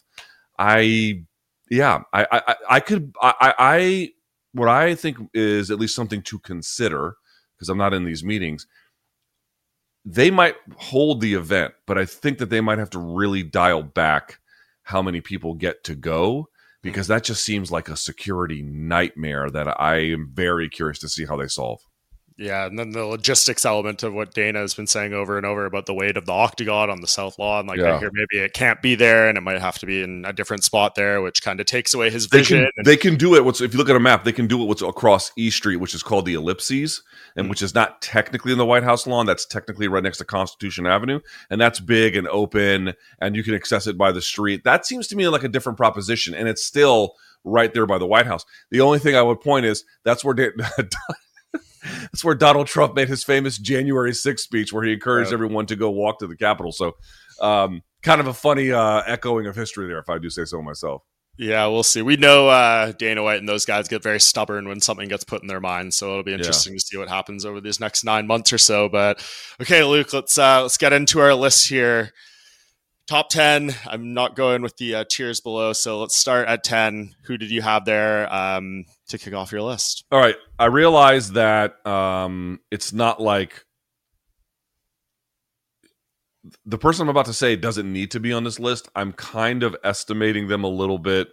I, yeah, I, I, I could, I, I, what I think is at least something to consider, because I'm not in these meetings, they might hold the event, but I think that they might have to really dial back how many people get to go, because that just seems like a security nightmare that I am very curious to see how they solve. Yeah, and then the logistics element of what Dana has been saying over and over about the weight of the octagon on the South Lawn. Like, yeah. I hear maybe it can't be there and it might have to be in a different spot there, which kind of takes away his they vision. Can, and- they can do it. What's, if you look at a map, they can do it what's across E Street, which is called the Ellipses, and mm-hmm. which is not technically in the White House lawn. That's technically right next to Constitution Avenue. And that's big and open, and you can access it by the street. That seems to me like a different proposition, and it's still right there by the White House. The only thing I would point is that's where they, that's where Donald Trump made his famous January sixth speech, where he encouraged yeah. everyone to go walk to the Capitol. So um, kind of a funny uh, echoing of history there, if I do say so myself. Yeah, we'll see. We know uh, Dana White and those guys get very stubborn when something gets put in their minds. So it'll be interesting yeah. to see what happens over these next nine months or so. But okay, Luke, let's uh, let's get into our list here. Top ten. I'm not going with the uh, tiers below, so let's start at ten. Who did you have there um, to kick off your list? All right. I realize that um, it's not like the person I'm about to say doesn't need to be on this list. I'm kind of estimating them a little bit.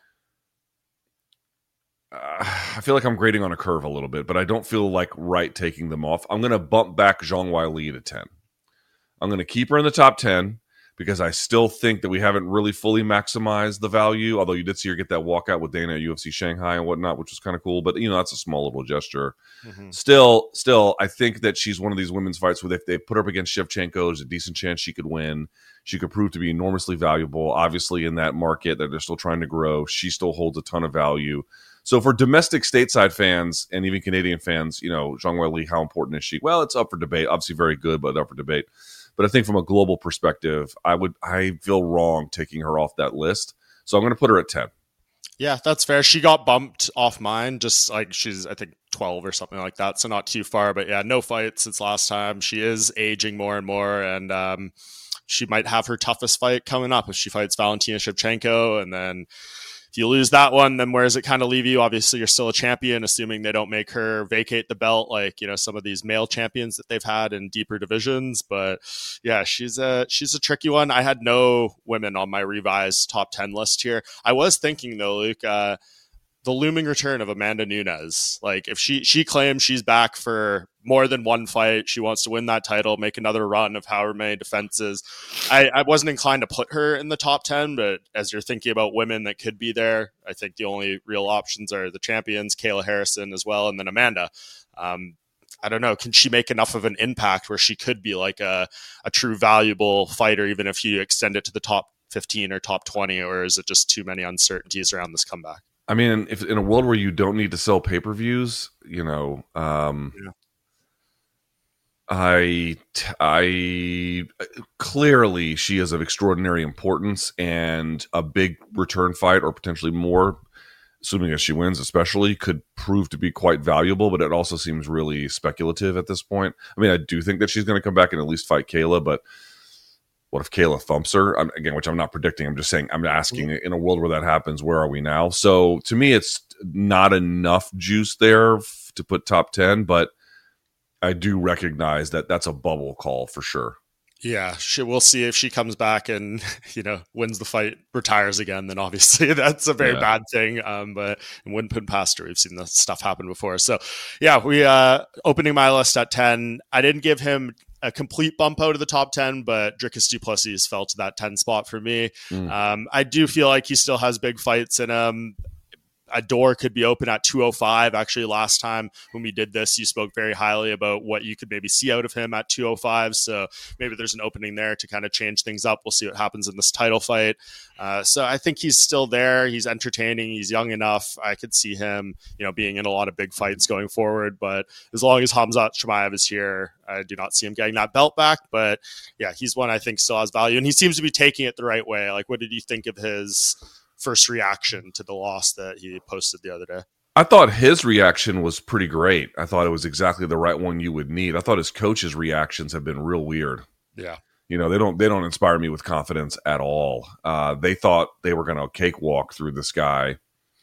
Uh, I feel like I'm grading on a curve a little bit, but I don't feel like right taking them off. I'm going to bump back Zhang Li to ten. I'm going to keep her in the top ten, because I still think that we haven't really fully maximized the value, although you did see her get that walkout with Dana at U F C Shanghai and whatnot, which was kind of cool. But, you know, that's a small little gesture. Mm-hmm. Still, still, I think that she's one of these women's fights where if they put her up against Shevchenko, there's a decent chance she could win. She could prove to be enormously valuable. Obviously, in that market that they're still trying to grow, she still holds a ton of value. So for domestic stateside fans and even Canadian fans, you know, Zhang Li, how important is she? Well, it's up for debate. Obviously very good, but up for debate. But I think from a global perspective, I would I feel wrong taking her off that list. So I'm going to put her at ten. Yeah, that's fair. She got bumped off mine, just like she's, I think, twelve or something like that. So not too far. But yeah, no fights since last time. She is aging more and more. And um, she might have her toughest fight coming up if she fights Valentina Shevchenko. And then if you lose that one, then where does it kind of leave you? Obviously, you're still a champion, assuming they don't make her vacate the belt like, you know, some of these male champions that they've had in deeper divisions. But yeah, she's a she's a tricky one. I had no women on my revised top ten list here. I was thinking, though, Luke, uh, the looming return of Amanda Nunes. Like, if she she claims she's back for more than one fight, she wants to win that title, make another run of however many defenses. I, I wasn't inclined to put her in the top ten, but as you're thinking about women that could be there, I think the only real options are the champions, Kayla Harrison as well, and then Amanda. Um, I don't know, can she make enough of an impact where she could be like a, a true valuable fighter, even if you extend it to the top fifteen or top twenty, or is it just too many uncertainties around this comeback? I mean, if in a world where you don't need to sell pay-per-views, you know, um, yeah. I, I clearly she is of extraordinary importance, and a big return fight, or potentially more, assuming that she wins, especially, could prove to be quite valuable. But it also seems really speculative at this point. I mean, I do think that she's going to come back and at least fight Kayla, but What if Kayla thumps her? I'm, again, which I'm not predicting. I'm just saying, I'm asking mm-hmm. in a world where that happens, where are we now? So to me, it's not enough juice there f- to put top ten, but I do recognize that that's a bubble call for sure. Yeah, she, we'll see if she comes back and, you know, wins the fight, retires again, then obviously that's a very yeah. bad thing. Um, but and wouldn't put past her. We've seen this stuff happen before. So yeah, we uh opening my list at ten. I didn't give him a complete bump out of the top ten, but Dricus du Plessis fell to that ten spot for me. Mm. Um, I do feel like he still has big fights in him. A door could be open at two oh five. Actually, last time when we did this, you spoke very highly about what you could maybe see out of him at two oh five. So maybe there's an opening there to kind of change things up. We'll see what happens in this title fight. Uh, so I think he's still there. He's entertaining. He's young enough. I could see him, you know, being in a lot of big fights going forward. But as long as Khamzat Chimaev is here, I do not see him getting that belt back. But yeah, he's one I think still has value, and he seems to be taking it the right way. Like, what did you think of his first reaction to the loss that he posted the other day? I thought his reaction was pretty great. I thought it was exactly the right one you would need. I thought his coach's reactions have been real weird. Yeah. You know, they don't they don't inspire me with confidence at all. Uh, they thought they were going to cakewalk through this guy.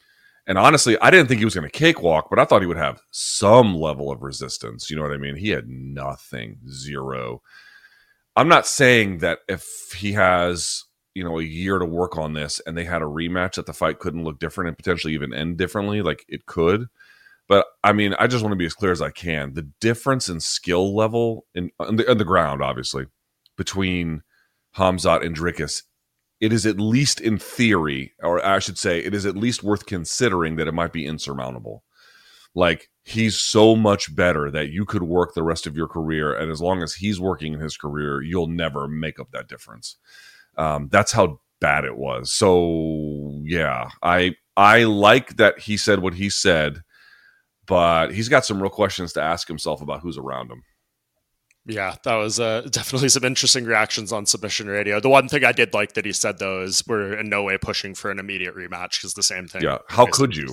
And honestly, I didn't think he was going to cakewalk, but I thought he would have some level of resistance. You know what I mean? He had nothing, zero. I'm not saying that if he has, you know, a year to work on this and they had a rematch, that the fight couldn't look different and potentially even end differently. Like, it could. But I mean, I just want to be as clear as I can. The difference in skill level in on the, on the ground, obviously, between Khamzat and Dricus, it is at least in theory, or I should say, it is at least worth considering that it might be insurmountable. Like, he's so much better that you could work the rest of your career, and as long as he's working in his career, you'll never make up that difference. Um, that's how bad it was. So yeah, I I like that he said what he said, but he's got some real questions to ask himself about who's around him. Yeah, that was uh, definitely some interesting reactions on Submission Radio. The one thing I did like that he said, though, is we're in no way pushing for an immediate rematch, because the same thing. Yeah, how could you?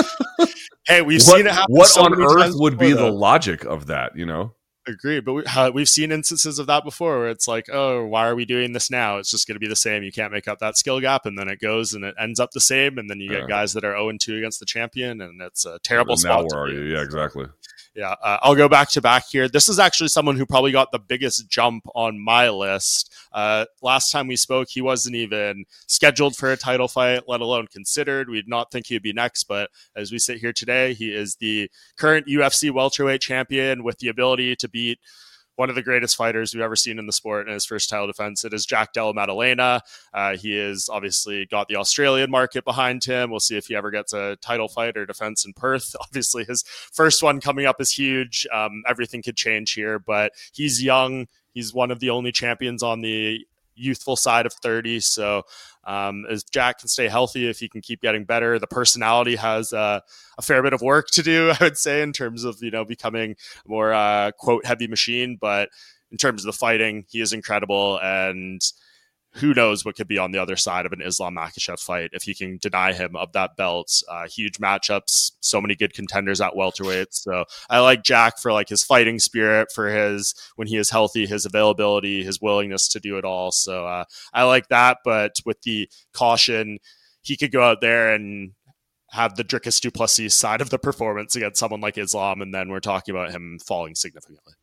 Hey, we've what, seen it happen. What so on earth would be though. the logic of that, you know? Agree, but we, uh, we've seen instances of that before where it's like, oh, why are we doing this now? It's just going to be the same. You can't make up that skill gap, and then it goes and it ends up the same, and then you get yeah. guys that are oh and two against the champion, and it's a terrible and spot. Now where are you? Yeah, exactly. Yeah, uh, I'll go back to back here. This is actually someone who probably got the biggest jump on my list. Uh, last time we spoke, he wasn't even scheduled for a title fight, let alone considered. We did not think he'd be next, but as we sit here today, he is the current U F C welterweight champion with the ability to beat one of the greatest fighters we've ever seen in the sport in his first title defense. It is Jack Della Maddalena. Uh, he has obviously got the Australian market behind him. We'll see if he ever gets a title fight or defense in Perth. Obviously, his first one coming up is huge. Um, everything could change here, but he's young. He's one of the only champions on the youthful side of thirty. So um, as Jack can stay healthy, if he can keep getting better, the personality has uh, a fair bit of work to do, I would say, in terms of, you know, becoming a more uh, quote heavy machine. But in terms of the fighting, he is incredible, and who knows what could be on the other side of an Islam Makhachev fight if he can deny him of that belt. Uh, huge matchups, so many good contenders at welterweight. So I like Jack for like his fighting spirit, for his, when he is healthy, his availability, his willingness to do it all. So uh, I like that, but with the caution, he could go out there and have the Dricus du Plessis side of the performance against someone like Islam, and then we're talking about him falling significantly.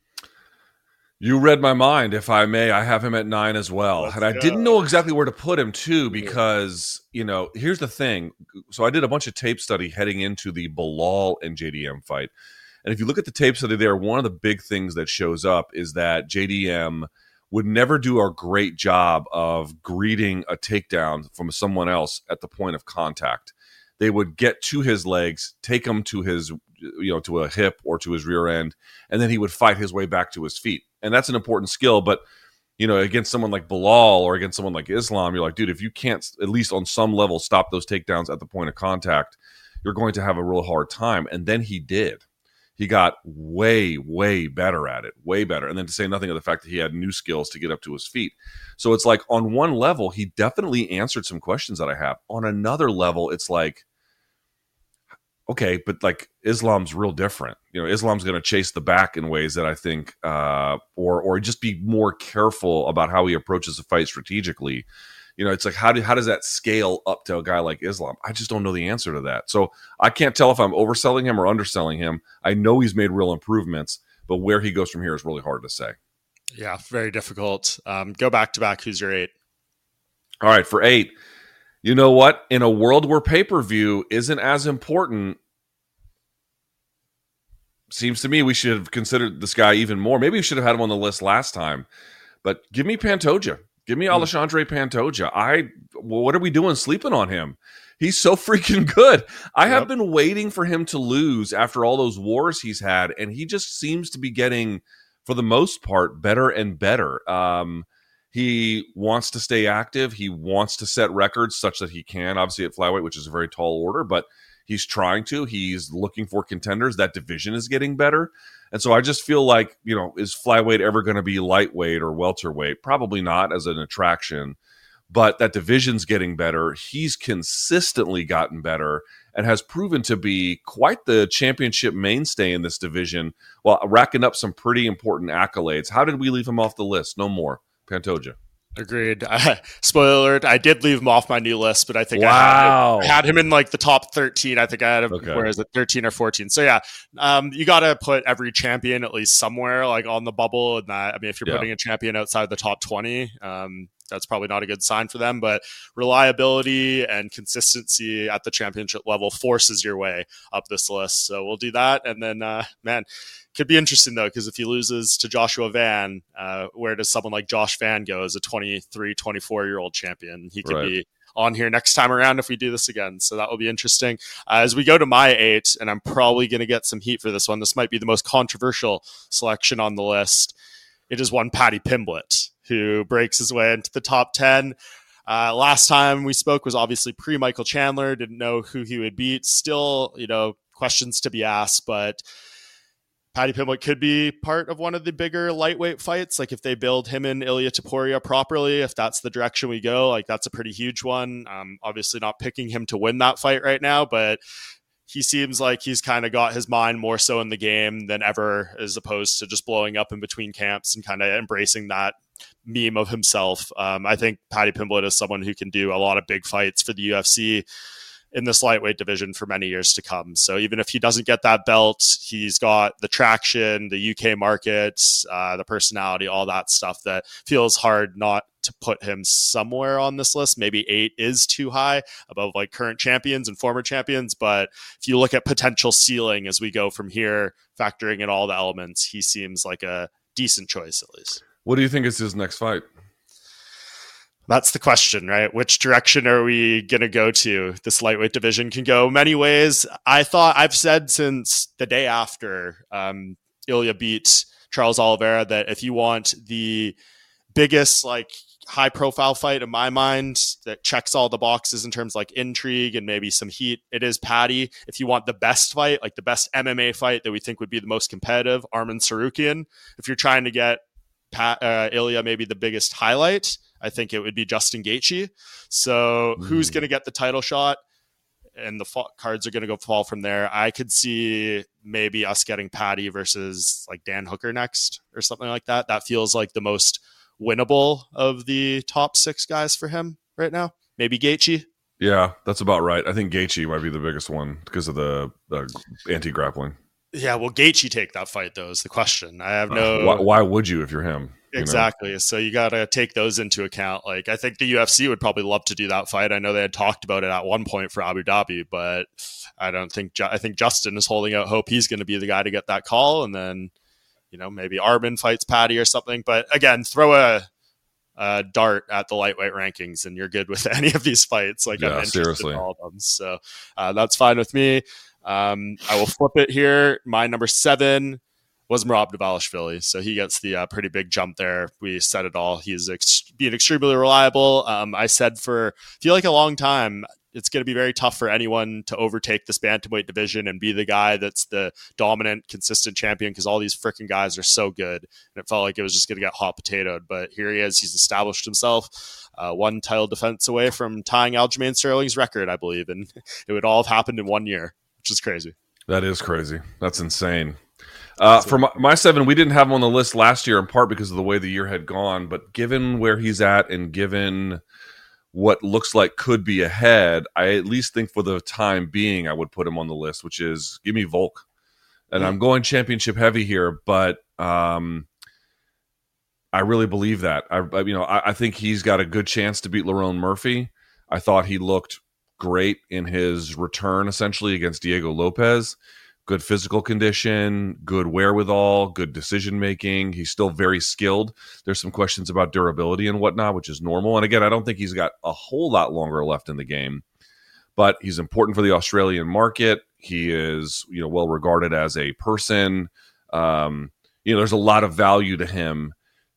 You read my mind, if I may. I have him at nine as well. Let's and I go. didn't know exactly where to put him, too, because, you know, here's the thing. So I did a bunch of tape study heading into the Belal and J D M fight. And if you look at the tape study there, one of the big things that shows up is that J D M would never do a great job of greeting a takedown from someone else at the point of contact. They would get to his legs, take him to his, you know, to a hip or to his rear end, and then he would fight his way back to his feet. And that's an important skill, but, you know, against someone like Belal or against someone like Islam, you're like, dude, if you can't, at least on some level, stop those takedowns at the point of contact, you're going to have a real hard time. And then he did. He got way, way better at it, way better. And then to say nothing of the fact that he had new skills to get up to his feet. So it's like, on one level, he definitely answered some questions that I have. On another level, it's like, okay, but like Islam's real different. You know, Islam's going to chase the back in ways that I think, uh, or or just be more careful about how he approaches a fight strategically. You know, it's like how do how does that scale up to a guy like Islam? I just don't know the answer to that. So I can't tell if I'm overselling him or underselling him. I know he's made real improvements, but where he goes from here is really hard to say. Yeah, very difficult. Um, go back to back. Who's your eight? All right, for eight. You know what? In a world where pay-per-view isn't as important, seems to me we should have considered this guy even more. Maybe we should have had him on the list last time. But give me Pantoja. Give me Alexandre Pantoja. I well, what are we doing sleeping on him? He's so freaking good. I yep. have been waiting for him to lose after all those wars he's had, and he just seems to be getting, for the most part, better and better. Um He wants to stay active. He wants to set records such that he can, obviously at flyweight, which is a very tall order, but he's trying to. He's looking for contenders. That division is getting better. And so I just feel like, you know, is flyweight ever going to be lightweight or welterweight? Probably not as an attraction, but that division's getting better. He's consistently gotten better and has proven to be quite the championship mainstay in this division while racking up some pretty important accolades. How did we leave him off the list? No more. Pantoja. Agreed. Uh, spoiler alert, I did leave him off my new list, but I think wow. I had him, had him in like the top thirteen. I think I had him, okay. where is it, thirteen or fourteen? So yeah, um, you got to put every champion at least somewhere like on the bubble. And that, I mean, if you're yeah. putting a champion outside the top twenty, um, that's probably not a good sign for them, but reliability and consistency at the championship level forces your way up this list. So we'll do that. And then, uh, man, could be interesting though, because if he loses to Joshua Van, uh, where does someone like Josh Van go as a twenty-three, twenty-four year old champion? He could right. be on here next time around if we do this again. So that will be interesting. Uh, as we go to my eight, and I'm probably going to get some heat for this one. This might be the most controversial selection on the list. It is one Paddy Pimblett, who breaks his way into the top ten. Uh, last time we spoke was obviously pre-Michael Chandler. Didn't know who he would beat. Still, you know, questions to be asked, but Paddy Pimblett could be part of one of the bigger lightweight fights. Like if they build him and Ilya Topuria properly, if that's the direction we go, like that's a pretty huge one. Um, obviously not picking him to win that fight right now, but he seems like he's kind of got his mind more so in the game than ever, as opposed to just blowing up in between camps and kind of embracing that meme of himself. Um, I think Paddy Pimblett is someone who can do a lot of big fights for the U F C in this lightweight division for many years to come. So even if he doesn't get that belt, he's got the traction, the U K market, uh, the personality, all that stuff that feels hard not to put him somewhere on this list. Maybe eight is too high above like current champions and former champions. But if you look at potential ceiling as we go from here, factoring in all the elements, he seems like a decent choice at least. What do you think is his next fight? That's the question, right? Which direction are we going to go to? This lightweight division can go many ways. I thought I've said since the day after um, Ilya beat Charles Oliveira that if you want the biggest, like high profile fight in my mind that checks all the boxes in terms of like intrigue and maybe some heat, it is Paddy. If you want the best fight, like the best M M A fight that we think would be the most competitive, Arman Tsarukyan. If you're trying to get Pat, uh, Ilya maybe the biggest highlight, I think it would be Justin Gaethje. So mm. who's going to get the title shot? And the fa- cards are going to go fall from there. I could see maybe us getting Paddy versus like Dan Hooker next or something like that. That feels like the most winnable of the top six guys for him right now. Maybe Gaethje. Yeah, that's about right. I think Gaethje might be the biggest one because of the, the anti-grappling. Yeah, will Gaethje take that fight, though, is the question. I have no... Uh, why, why would you if you're him? Exactly. You know? So you got to take those into account. Like, I think the U F C would probably love to do that fight. I know they had talked about it at one point for Abu Dhabi, but I don't think, I think Justin is holding out hope he's going to be the guy to get that call. And then, you know, maybe Arman fights Paddy or something. But again, throw a, a dart at the lightweight rankings and you're good with any of these fights. Like, yeah, I'm interested seriously. in all of them. So uh, that's fine with me. Um, I will flip it here. My number seven was Merab Dvalishvili. So he gets the uh, pretty big jump there. We said it all. He's ex- being extremely reliable. Um, I said for, feel like a long time, it's going to be very tough for anyone to overtake this bantamweight division and be the guy that's the dominant, consistent champion because all these freaking guys are so good. And it felt like it was just going to get hot potatoed. But here he is. He's established himself. Uh, one title defense away from tying Aljamain Sterling's record, I believe. And it would all have happened in one year. which is crazy. That is crazy. That's insane. Uh, for my, my seven, we didn't have him on the list last year in part because of the way the year had gone. But given where he's at and given what looks like could be ahead, I at least think for the time being, I would put him on the list, which is give me Volk. And mm-hmm. I'm going championship heavy here, but um, I really believe that. I, I you know, I, I think he's got a good chance to beat Lerone Murphy. I thought he looked great in his return, essentially, against Diego Lopez. Good physical condition, good wherewithal, good decision-making. He's still very skilled. There's some questions about durability and whatnot, which is normal. And again, I don't think he's got a whole lot longer left in the game, but he's important for the Australian market. He is, you know, well regarded as a person. Um, you know, there's a lot of value to him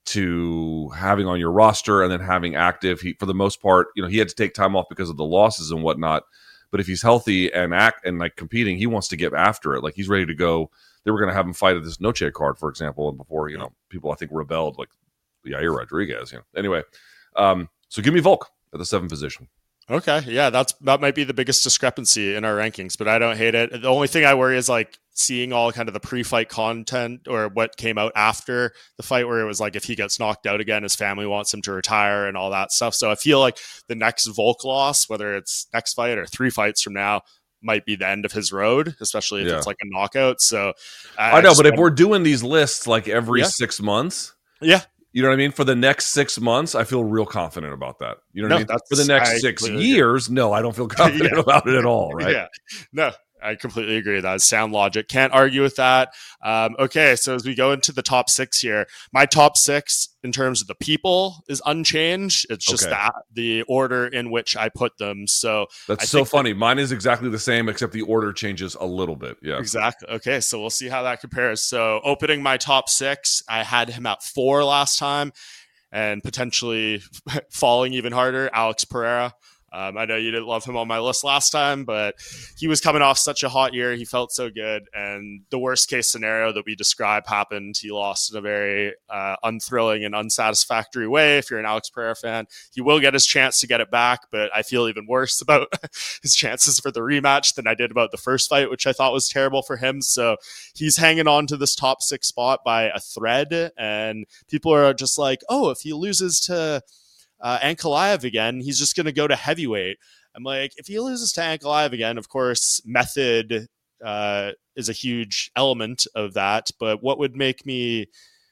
to having on your roster and then having active. He, for the most part, you know, he had to take time off because of the losses and whatnot. But if he's healthy and act and like competing, he wants to get after it. Like he's ready to go. They were going to have him fight at this Noche card, for example, and before, you know, people I think rebelled, like Yair Rodriguez. You know, anyway, um, so give me Volk at the seventh position. Okay, yeah, that's that might be the biggest discrepancy in our rankings, but I don't hate it. The only thing I worry is like seeing all kind of the pre-fight content or what came out after the fight, where it was like if he gets knocked out again, his family wants him to retire and all that stuff. So I feel like the next Volk loss, whether it's next fight or three fights from now, might be the end of his road, especially if yeah. it's like a knockout. So I, I know, but if we're doing these lists like every yeah. six months, yeah. You know what I mean? For the next six months, I feel real confident about that. You know what no, I mean? For the next I six years, agree. no, I don't feel confident yeah. about it at all, right? Yeah. No, I completely agree. That's sound logic. Can't argue with that. Um, okay, so as we go into the top six here, my top six in terms of the people is unchanged. It's just okay. that the order in which I put them. So that's I so funny. That, Mine is exactly the same, except the order changes a little bit. Yeah, exactly. Okay, so we'll see how that compares. So opening my top six, I had him at four last time. And potentially falling even harder, Alex Pereira. Um, I know you didn't love him on my list last time, but he was coming off such a hot year. He felt so good. And the worst case scenario that we describe happened. He lost in a very uh, unthrilling and unsatisfactory way. If you're an Alex Pereira fan, he will get his chance to get it back, but I feel even worse about his chances for the rematch than I did about the first fight, which I thought was terrible for him. So he's hanging on to this top six spot by a thread. And people are just like, oh, if he loses to Uh, Ankalaev again, he's just going to go to heavyweight. I'm like, if he loses to Ankalaev again, of course, method uh, is a huge element of that. But what would make me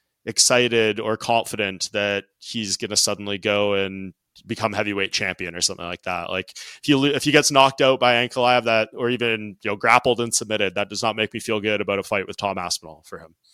excited or confident that he's going to suddenly go and become heavyweight champion or something like that? Like if he if he gets knocked out by Ankalaev, that or even you know grappled and submitted, that does not make me feel good about a fight with Tom Aspinall for him.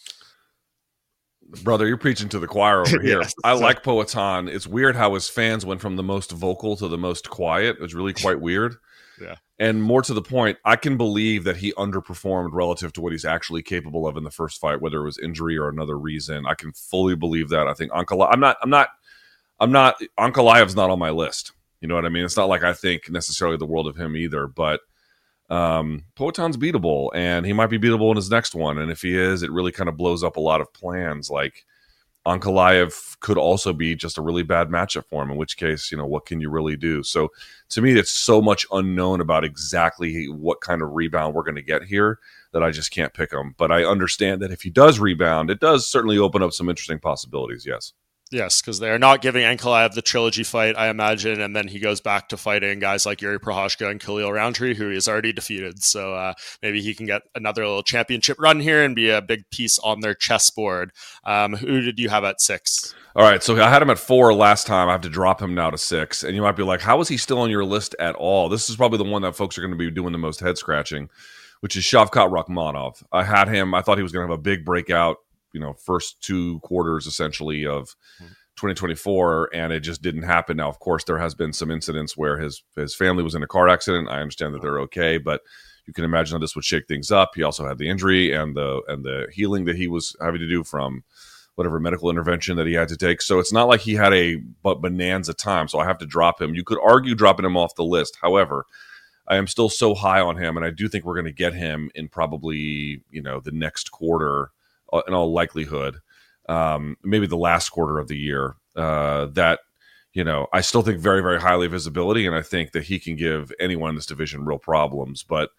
Brother, you're preaching to the choir over here. Yes. I like Poatan. It's weird how his fans went from the most vocal to the most quiet. It was really quite weird. Yeah. And more to the point, I can believe that he underperformed relative to what he's actually capable of in the first fight, whether it was injury or another reason. I can fully believe that. I think Ankalaev, I'm not, I'm not, I'm not, Ankalaev's not on my list. You know what I mean? It's not like I think necessarily the world of him either, but Um, Poatan's beatable, and he might be beatable in his next one. And if he is, it really kind of blows up a lot of plans. Like Ankalaev could also be just a really bad matchup for him, in which case, you know, what can you really do? So to me, it's so much unknown about exactly what kind of rebound we're going to get here that I just can't pick him. But I understand that if he does rebound, it does certainly open up some interesting possibilities. Yes. Yes, because they're not giving Ankalaev the trilogy fight, I imagine, and then he goes back to fighting guys like Yuri Prochazka and Khalil Roundtree, who he has already defeated. So uh, maybe he can get another little championship run here and be a big piece on their chessboard. Um, who did you have at six? All right, so I had him at four last time. I have to drop him now to six. And you might be like, how is he still on your list at all? This is probably the one that folks are going to be doing the most head-scratching, which is Shavkat Rakhmonov. I had him. I thought he was going to have a big breakout, you know, first two quarters essentially of twenty twenty-four, and it just didn't happen. Now, of course, there has been some incidents where his his family was in a car accident. I understand that they're okay, but you can imagine how this would shake things up. He also had the injury and the and the healing that he was having to do from whatever medical intervention that he had to take. So it's not like he had a bonanza time. So I have to drop him. You could argue dropping him off the list. However, I am still so high on him, and I do think we're going to get him in probably, you know, the next quarter, in all likelihood, um, maybe the last quarter of the year, uh, that, you know, I still think very, very highly of his ability, and I think that he can give anyone in this division real problems. But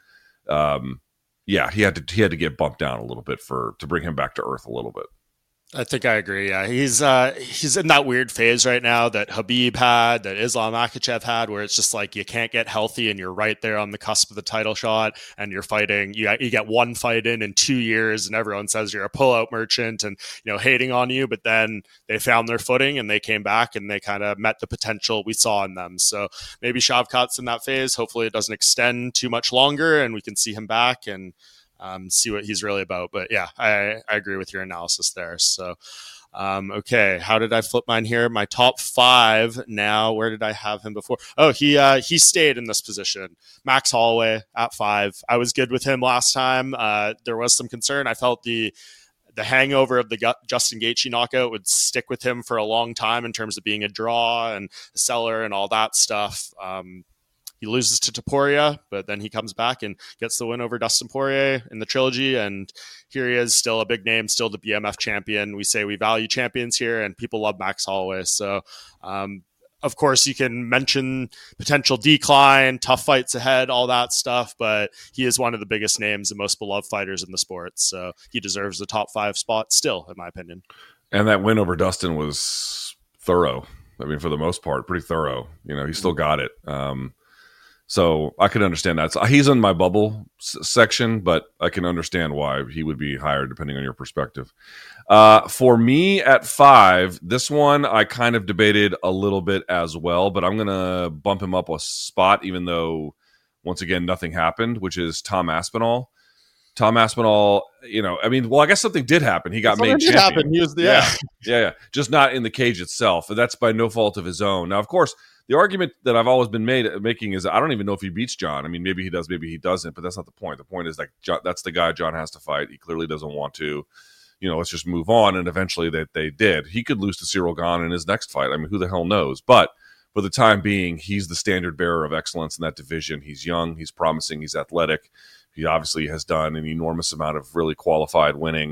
um, yeah, he had to he had to get bumped down a little bit for to bring him back to earth a little bit. I think I agree. Yeah, he's uh, he's in that weird phase right now that Khabib had, that Islam Makhachev had, where it's just like you can't get healthy, and you're right there on the cusp of the title shot, and you're fighting. You you get one fight in in two years, and everyone says you're a pullout merchant, and you know hating on you. But then they found their footing, and they came back, and they kind of met the potential we saw in them. So maybe Shavkat's in that phase. Hopefully, it doesn't extend too much longer, and we can see him back and. Um, see what he's really about. But yeah, I, I agree with your analysis there. So, um, okay. How did I flip mine here? My top five now, where did I have him before? Oh, he, uh, he stayed in this position. Max Holloway at five. I was good with him last time. Uh, there was some concern. I felt the, the hangover of the Justin Gaethje knockout would stick with him for a long time in terms of being a draw and a seller and all that stuff. Um, He loses to Topuria, but then he comes back and gets the win over Dustin Poirier in the trilogy. And here he is, still a big name, still the B M F champion. We say we value champions here, and people love Max Holloway. So, um, of course, you can mention potential decline, tough fights ahead, all that stuff. But he is one of the biggest names and most beloved fighters in the sport. So he deserves the top five spot still, in my opinion. And that win over Dustin was thorough. I mean, for the most part, pretty thorough. You know, he still got it. Um, So I can understand that. So he's in my bubble s- section, but I can understand why he would be higher depending on your perspective. Uh, for me at five, this one I kind of debated a little bit as well, but I'm going to bump him up a spot, even though, once again, nothing happened, which is Tom Aspinall. Tom Aspinall, you know, I mean, well, I guess something did happen. He got Something made did champion. happen. He was the, yeah. yeah, yeah, just not in the cage itself. And that's by no fault of his own. Now, of course, the argument that I've always been made making is I don't even know if he beats John. I mean, maybe he does, maybe he doesn't, but that's not the point. The point is like John, that's the guy John has to fight. He clearly doesn't want to. You know, let's just move on. And eventually that they, they did. He could lose to Cyril Gane in his next fight. I mean, who the hell knows? But for the time being, he's the standard bearer of excellence in that division. He's young, he's promising, he's athletic. He obviously has done an enormous amount of really qualified winning.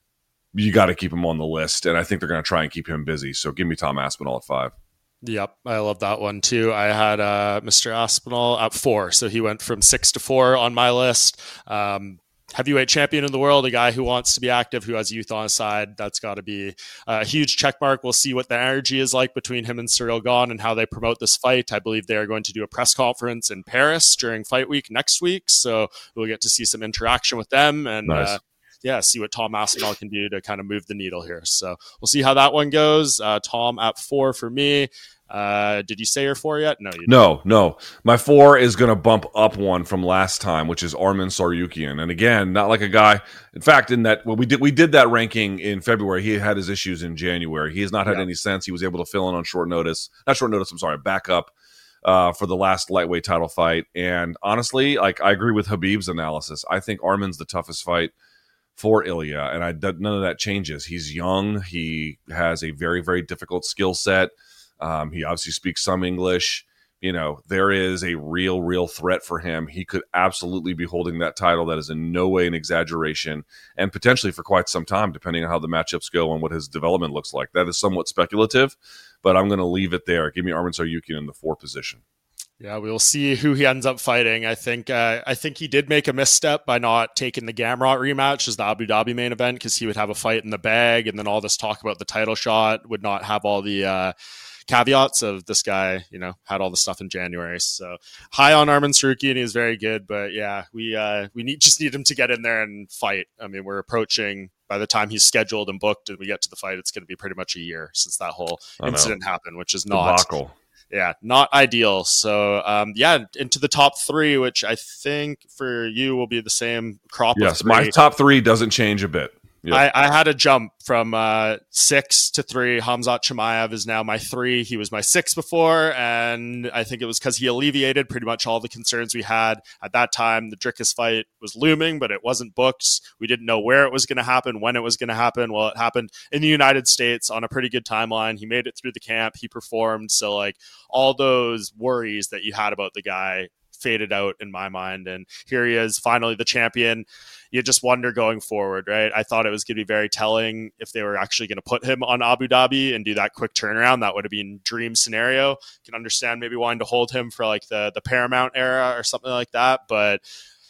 You got to keep him on the list, and I think they're going to try and keep him busy. So give me Tom Aspinall at five. Yep, I love that one too. I had uh, Mister Aspinall at four, so he went from six to four on my list. Um, heavyweight champion in the world, a guy who wants to be active, who has youth on his side. That's got to be a huge check mark. We'll see what the energy is like between him and Cyril Gane and how they promote this fight. I believe they are going to do a press conference in Paris during fight week next week, so we'll get to see some interaction with them and Nice. uh, yeah, see what Tom Aspinall can do to kind of move the needle here. So we'll see how that one goes. Uh, Tom at four for me. Uh, did you say your four yet? No, you didn't. No, no. My four is going to bump up one from last time, which is Arman Tsarukyan. And again, not like a guy. In fact, in that well, we did we did that ranking in February. He had his issues in January. He has not had Yeah. any sense. He was able to fill in on short notice. Not short notice. I'm sorry, backup uh, for the last lightweight title fight. And honestly, like I agree with Khabib's analysis. I think Arman's the toughest fight for Ilya, and I none of that changes. He's young. He has a very, very difficult skill set. Um, he obviously speaks some English. You know, there is a real, real threat for him. He could absolutely be holding that title. That is in no way an exaggeration, and potentially for quite some time, depending on how the matchups go and what his development looks like. That is somewhat speculative, but I'm going to leave it there. Give me Arman Tsarukyan in the four position. Yeah, we will see who he ends up fighting. I think uh, I think he did make a misstep by not taking the Gamrot rematch as the Abu Dhabi main event, because he would have a fight in the bag, and then all this talk about the title shot would not have all the uh, caveats of this guy, you know, had all the stuff in January. So high on Arman Tsarukyan, he is very good, but yeah, we uh, we need just need him to get in there and fight. I mean, we're approaching, by the time he's scheduled and booked and we get to the fight, it's going to be pretty much a year since that whole incident happened, which is not Debacle. Yeah, not ideal. So, um, yeah, into the top three, which I think for you will be the same crop of Yes, three. my top three doesn't change a bit. Yep. I, I had a jump from uh, six to three. Hamzat Chimaev is now my three. He was my six before, and I think it was because he alleviated pretty much all the concerns we had at that time. The Dricus fight was looming, but it wasn't booked. We didn't know where it was going to happen, when it was going to happen. Well, it happened in the United States on a pretty good timeline. He made it through the camp. He performed. So, like, all those worries that you had about the guy faded out in my mind, and here he is, finally the champion. You just wonder going forward, right? I thought it was going to be very telling if they were actually going to put him on Abu Dhabi and do that quick turnaround. That would have been dream scenario. Can understand maybe wanting to hold him for like the the Paramount era or something like that, but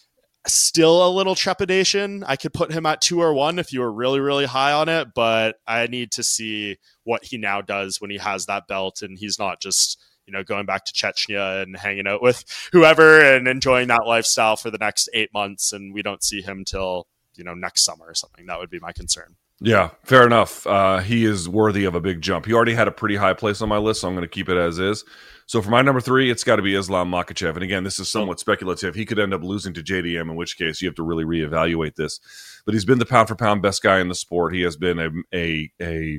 still a little trepidation. I could put him at two or one if you were really, really high on it, but I need to see what he now does when he has that belt and he's not just, you know, going back to Chechnya and hanging out with whoever and enjoying that lifestyle for the next eight months. And we don't see him till, you know, next summer or something. That would be my concern. Yeah, fair enough. Uh, he is worthy of a big jump. He already had a pretty high place on my list, so I'm going to keep it as is. So for my number three, it's got to be Islam Makhachev. And again, this is somewhat speculative. He could end up losing to J D M, in which case you have to really reevaluate this. But he's been the pound-for-pound best guy in the sport. He has been a a, a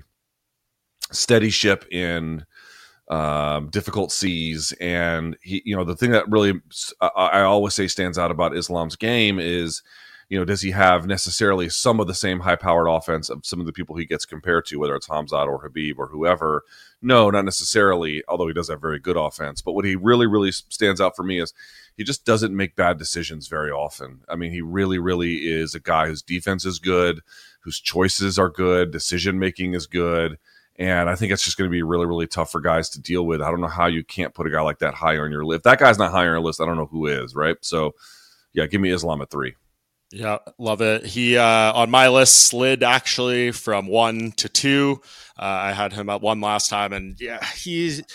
steady ship in um, difficult seas. And, he, you know, the thing that really I, I always say stands out about Islam's game is, you know, does he have necessarily some of the same high-powered offense of some of the people he gets compared to, whether it's Khamzat or Khabib or whoever? No, not necessarily, although he does have very good offense. But what he really, really stands out for me is he just doesn't make bad decisions very often. I mean, he really, really is a guy whose defense is good, whose choices are good, decision-making is good. And I think it's just going to be really, really tough for guys to deal with. I don't know how you can't put a guy like that high on your list. If that guy's not high on your list, I don't know who is, right? So, yeah, give me Islam at three. Yeah, love it. He, uh, on my list, slid actually from one to two. Uh, I had him at one last time, and yeah, he's,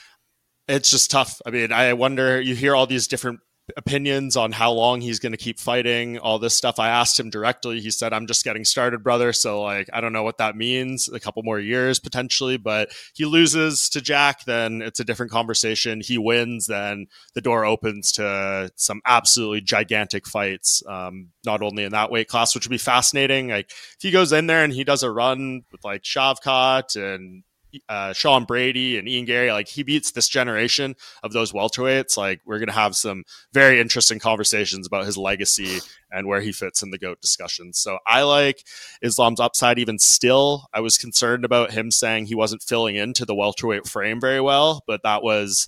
it's just tough. I mean, I wonder, you hear all these different opinions on how long he's going to keep fighting, all this stuff. I asked him directly. He said, I'm just getting started, brother. So like, I don't know what that means, a couple more years potentially, but he loses to Jack, then it's a different conversation. He wins, then the door opens to some absolutely gigantic fights. Um, not only in that weight class, which would be fascinating. Like if he goes in there and he does a run with like Shavkat and Uh, Sean Brady and Ian Gary, like he beats this generation of those welterweights, like we're going to have some very interesting conversations about his legacy and where he fits in the GOAT discussion. So I like Islam's upside even still. I was concerned about him saying he wasn't filling into the welterweight frame very well, but that was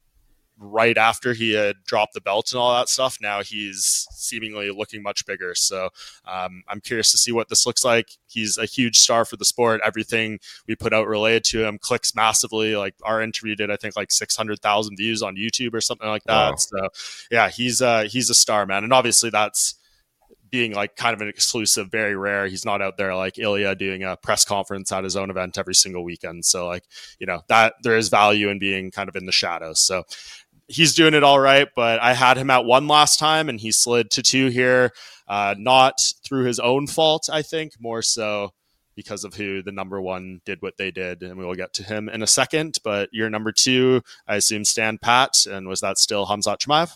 right after he had dropped the belt and all that stuff. Now he's seemingly looking much bigger. So um, I'm curious to see what this looks like. He's a huge star for the sport. Everything we put out related to him clicks massively. Like our interview did, I think like six hundred thousand views on YouTube or something like that. Wow. So yeah, he's uh he's a star, man. And obviously that's being like kind of an exclusive, very rare. He's not out there like Ilya doing a press conference at his own event every single weekend. So like, you know, that there is value in being kind of in the shadows. So he's doing it all right, but I had him at one last time and he slid to two here. Uh, not through his own fault, I think, more so because of who the number one did what they did. And we will get to him in a second, but your number two, I assume, stand pat. And was that still Khamzat Chimaev?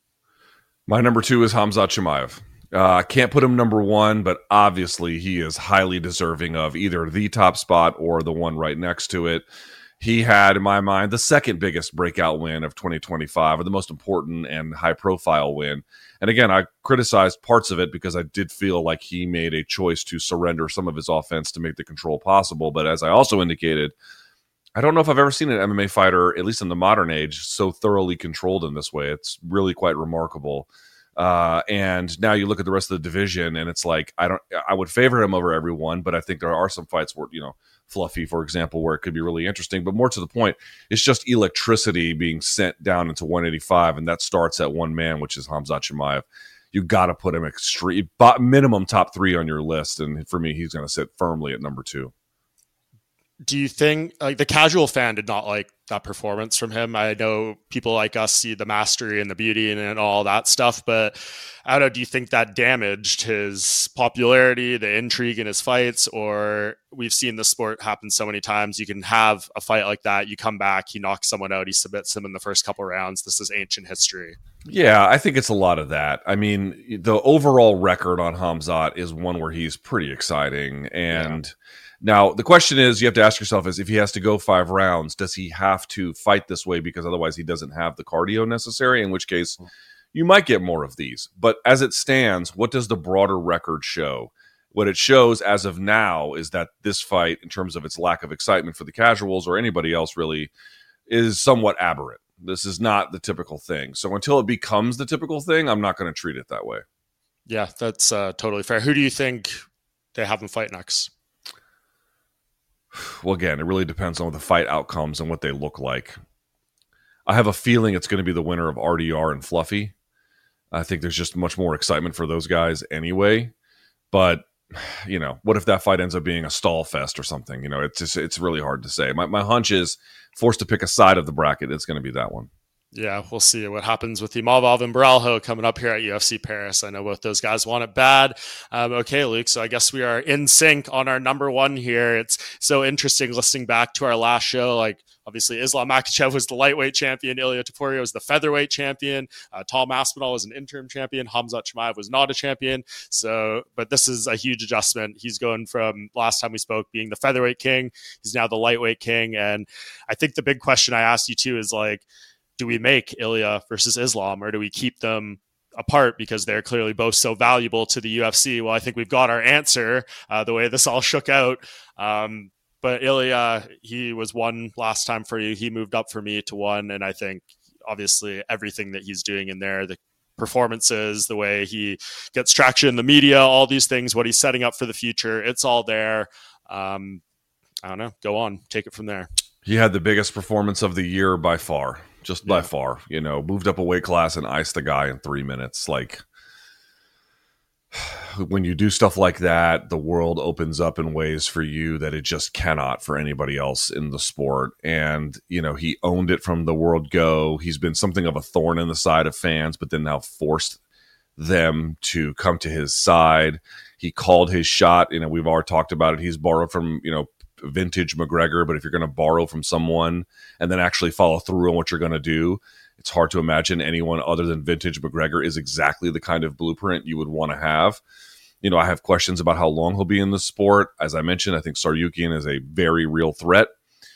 My number two is Khamzat Chimaev. I uh, can't put him number one, but obviously he is highly deserving of either the top spot or the one right next to it. He had, in my mind, the second biggest breakout win of twenty twenty-five, or the most important and high-profile win. And again, I criticized parts of it because I did feel like he made a choice to surrender some of his offense to make the control possible. But as I also indicated, I don't know if I've ever seen an M M A fighter, at least in the modern age, so thoroughly controlled in this way. It's really quite remarkable. Uh, and now you look at the rest of the division, and it's like I don't. I would favor him over everyone, but I think there are some fights where, you know, Fluffy, for example, where it could be really interesting. But more to the point, it's just electricity being sent down into one eighty-five, and that starts at one man, which is Khamzat Chimaev. You got to put him extreme minimum top three on your list, and for me, he's going to sit firmly at number two. Do you think like the casual fan did not like that performance from him? I know people like us see the mastery and the beauty and, and all that stuff, but I don't know, do you think that damaged his popularity, the intrigue in his fights? Or we've seen the sport happen so many times. You can have a fight like that, you come back, he knocks someone out, he submits him in the first couple rounds. This is ancient history. Yeah, I think it's a lot of that. I mean, the overall record on Khamzat is one where he's pretty exciting. And yeah. Now, the question is, you have to ask yourself is, if he has to go five rounds, does he have to fight this way because otherwise he doesn't have the cardio necessary, in which case you might get more of these. But as it stands, what does the broader record show? What it shows as of now is that this fight, in terms of its lack of excitement for the casuals or anybody else really, is somewhat aberrant. This is not the typical thing. So until it becomes the typical thing, I'm not going to treat it that way. Yeah, that's uh, totally fair. Who do you think they have him fight next? Well, again, it really depends on the fight outcomes and what they look like. I have a feeling it's going to be the winner of R D R and Fluffy. I think there's just much more excitement for those guys anyway. But, you know, what if that fight ends up being a stall fest or something? You know, it's just, it's really hard to say. My, my hunch is, forced to pick a side of the bracket, it's going to be that one. Yeah, we'll see what happens with Imavov and Baralho coming up here at U F C Paris. I know both those guys want it bad. Um, okay, Luke, so I guess we are in sync on our number one here. It's so interesting listening back to our last show. Like, obviously, Islam Makhachev was the lightweight champion. Ilia Topuria was the featherweight champion. Uh, Tom Aspinall was an interim champion. Khamzat Chimaev was not a champion. So, but this is a huge adjustment. He's going from last time we spoke being the featherweight king. He's now the lightweight king. And I think the big question I asked you too is like, do we make Ilia versus Islam, or do we keep them apart because they're clearly both so valuable to the U F C? Well, I think we've got our answer uh, the way this all shook out. Um, but Ilia, he was one last time for you. He moved up for me to one. And I think obviously everything that he's doing in there, the performances, the way he gets traction in the media, all these things, what he's setting up for the future, it's all there. Um, I don't know. Go on. Take it from there. He had the biggest performance of the year by far. Just by yeah. far, you know, moved up a weight class and iced the guy in three minutes. Like, when you do stuff like that, the world opens up in ways for you that it just cannot for anybody else in the sport. And, you know, he owned it from the word go. He's been something of a thorn in the side of fans, but then now forced them to come to his side. He called his shot. You know, we've already talked about it. He's borrowed from, you know, vintage McGregor, but if you're going to borrow from someone and then actually follow through on what you're going to do, it's hard to imagine anyone other than vintage McGregor is exactly the kind of blueprint you would want to have. You know, I have questions about how long he'll be in the sport. As I mentioned, I think Tsarukyan is a very real threat,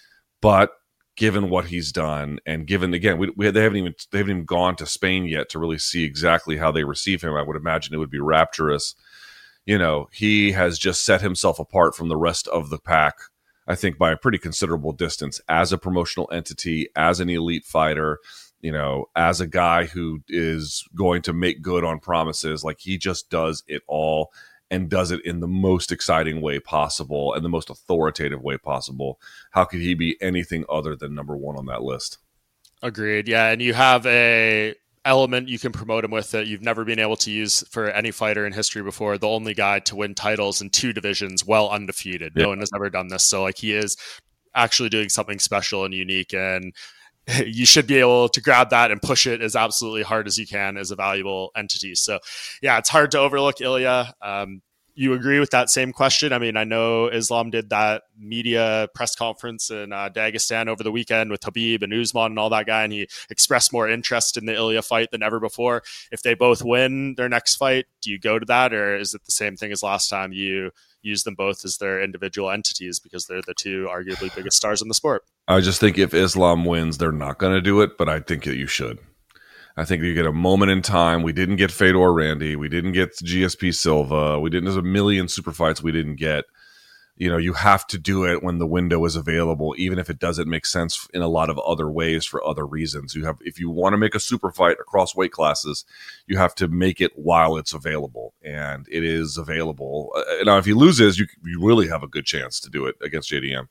but given what he's done, and given, again, we, we they haven't even they haven't even gone to Spain yet to really see exactly how they receive him. I would imagine it would be rapturous. You know, he has just set himself apart from the rest of the pack, I think, by a pretty considerable distance as a promotional entity, as an elite fighter, you know, as a guy who is going to make good on promises. Like, he just does it all and does it in the most exciting way possible and the most authoritative way possible. How could he be anything other than number one on that list? Agreed. Yeah. And you have a element you can promote him with that you've never been able to use for any fighter in history before. The only guy to win titles in two divisions well undefeated. Yeah. No one has ever done this. So like, he is actually doing something special and unique, and you should be able to grab that and push it as absolutely hard as you can as a valuable entity. So yeah, it's hard to overlook Ilia. Um, You agree with that same question? I mean, I know Islam did that media press conference in uh, Dagestan over the weekend with Khabib and Usman and all that guy, and he expressed more interest in the Ilia fight than ever before. If they both win their next fight, do you go to that, or is it the same thing as last time? You use them both as their individual entities because they're the two arguably biggest stars in the sport. I just think if Islam wins, they're not going to do it, but I think that you should. I think you get a moment in time. We didn't get Fedor Randy. We didn't get G S P Silva. We didn't. There's a million super fights we didn't get. You know, you have to do it when the window is available, even if it doesn't make sense in a lot of other ways for other reasons. You have, if you want to make a super fight across weight classes, you have to make it while it's available, and it is available. Uh, now, if he loses, you you really have a good chance to do it against J D M.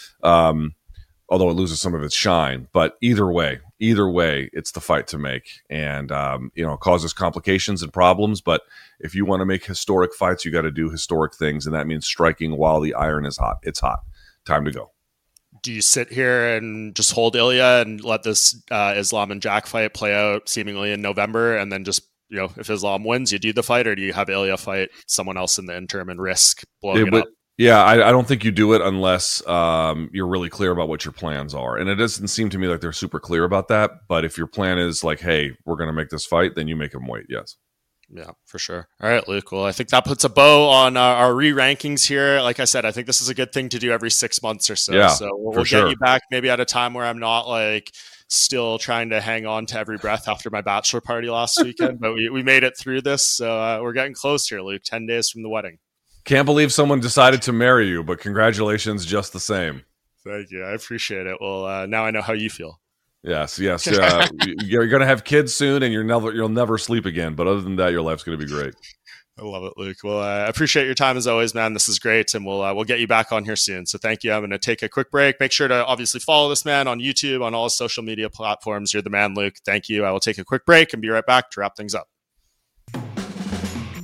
Um, although it loses some of its shine. But either way, either way, it's the fight to make. And, um, you know, it causes complications and problems. But if you want to make historic fights, you got to do historic things. And that means striking while the iron is hot. It's hot. Time to go. Do you sit here and just hold Ilia and let this uh, Islam and Jack fight play out seemingly in November, and then just, you know, if Islam wins, you do the fight, or do you have Ilia fight someone else in the interim and risk blowing it, it up? Yeah, I, I don't think you do it unless um, you're really clear about what your plans are. And it doesn't seem to me like they're super clear about that. But if your plan is like, hey, we're going to make this fight, then you make them wait, yes. Yeah, for sure. All right, Luke. Well, I think that puts a bow on uh, our re-rankings here. Like I said, I think this is a good thing to do every six months or so. Yeah, so we'll, we'll get sure. you back maybe at a time where I'm not like still trying to hang on to every breath after my bachelor party last weekend. But we, we made it through this. So uh, we're getting close here, Luke. ten days from the wedding. Can't believe someone decided to marry you, but congratulations just the same. Thank you. I appreciate it. Well, uh, now I know how you feel. Yes, yes. Uh, you're going to have kids soon, and you're never, you'll never sleep again. But other than that, your life's going to be great. I love it, Luke. Well, I appreciate your time as always, man. This is great, and we'll uh, we'll get you back on here soon. So thank you. I'm going to take a quick break. Make sure to obviously follow this man on YouTube, on all his social media platforms. You're the man, Luke. Thank you. I will take a quick break and be right back to wrap things up.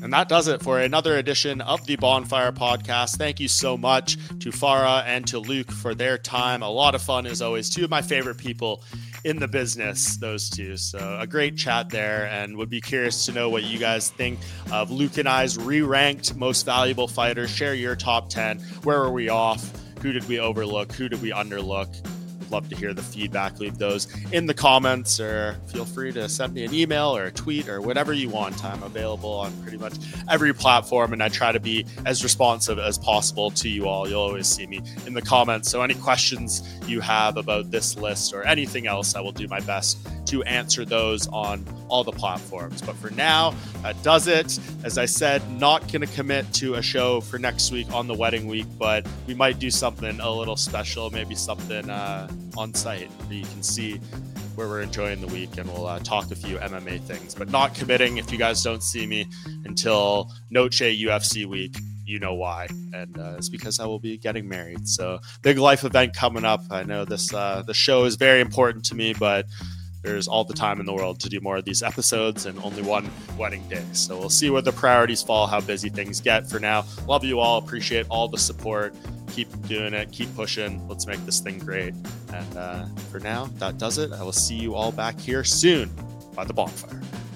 And that does it for another edition of the Bonfire Podcast. Thank you so much to Farah and to Luke for their time. A lot of fun as always. Two of my favorite people in the business, those two. So a great chat there, and would be curious to know what you guys think of Luke and I's re-ranked most valuable fighters. Share your top ten. Where were we off? Who did we overlook? Who did we underlook? Love to hear the feedback. Leave those in the comments, or feel free to send me an email or a tweet or whatever you want. I'm available on pretty much every platform, and I try to be as responsive as possible to you all. You'll always see me in the comments. So any questions you have about this list or anything else, I will do my best to answer those on all the platforms. But for now, that does it. As I said, not going to commit to a show for next week on the wedding week, but we might do something a little special, maybe something uh, on site where you can see where we're enjoying the week, and we'll uh, talk a few M M A things, but not committing. If you guys don't see me until Noche U F C week, you know why, and uh, it's because I will be getting married. So big life event coming up. I know this uh, the show is very important to me, but there's all the time in the world to do more of these episodes and only one wedding day. So we'll see where the priorities fall, how busy things get. For now, love you all. Appreciate all the support. Keep doing it. Keep pushing. Let's make this thing great. And uh, for now, that does it. I will see you all back here soon by the bonfire.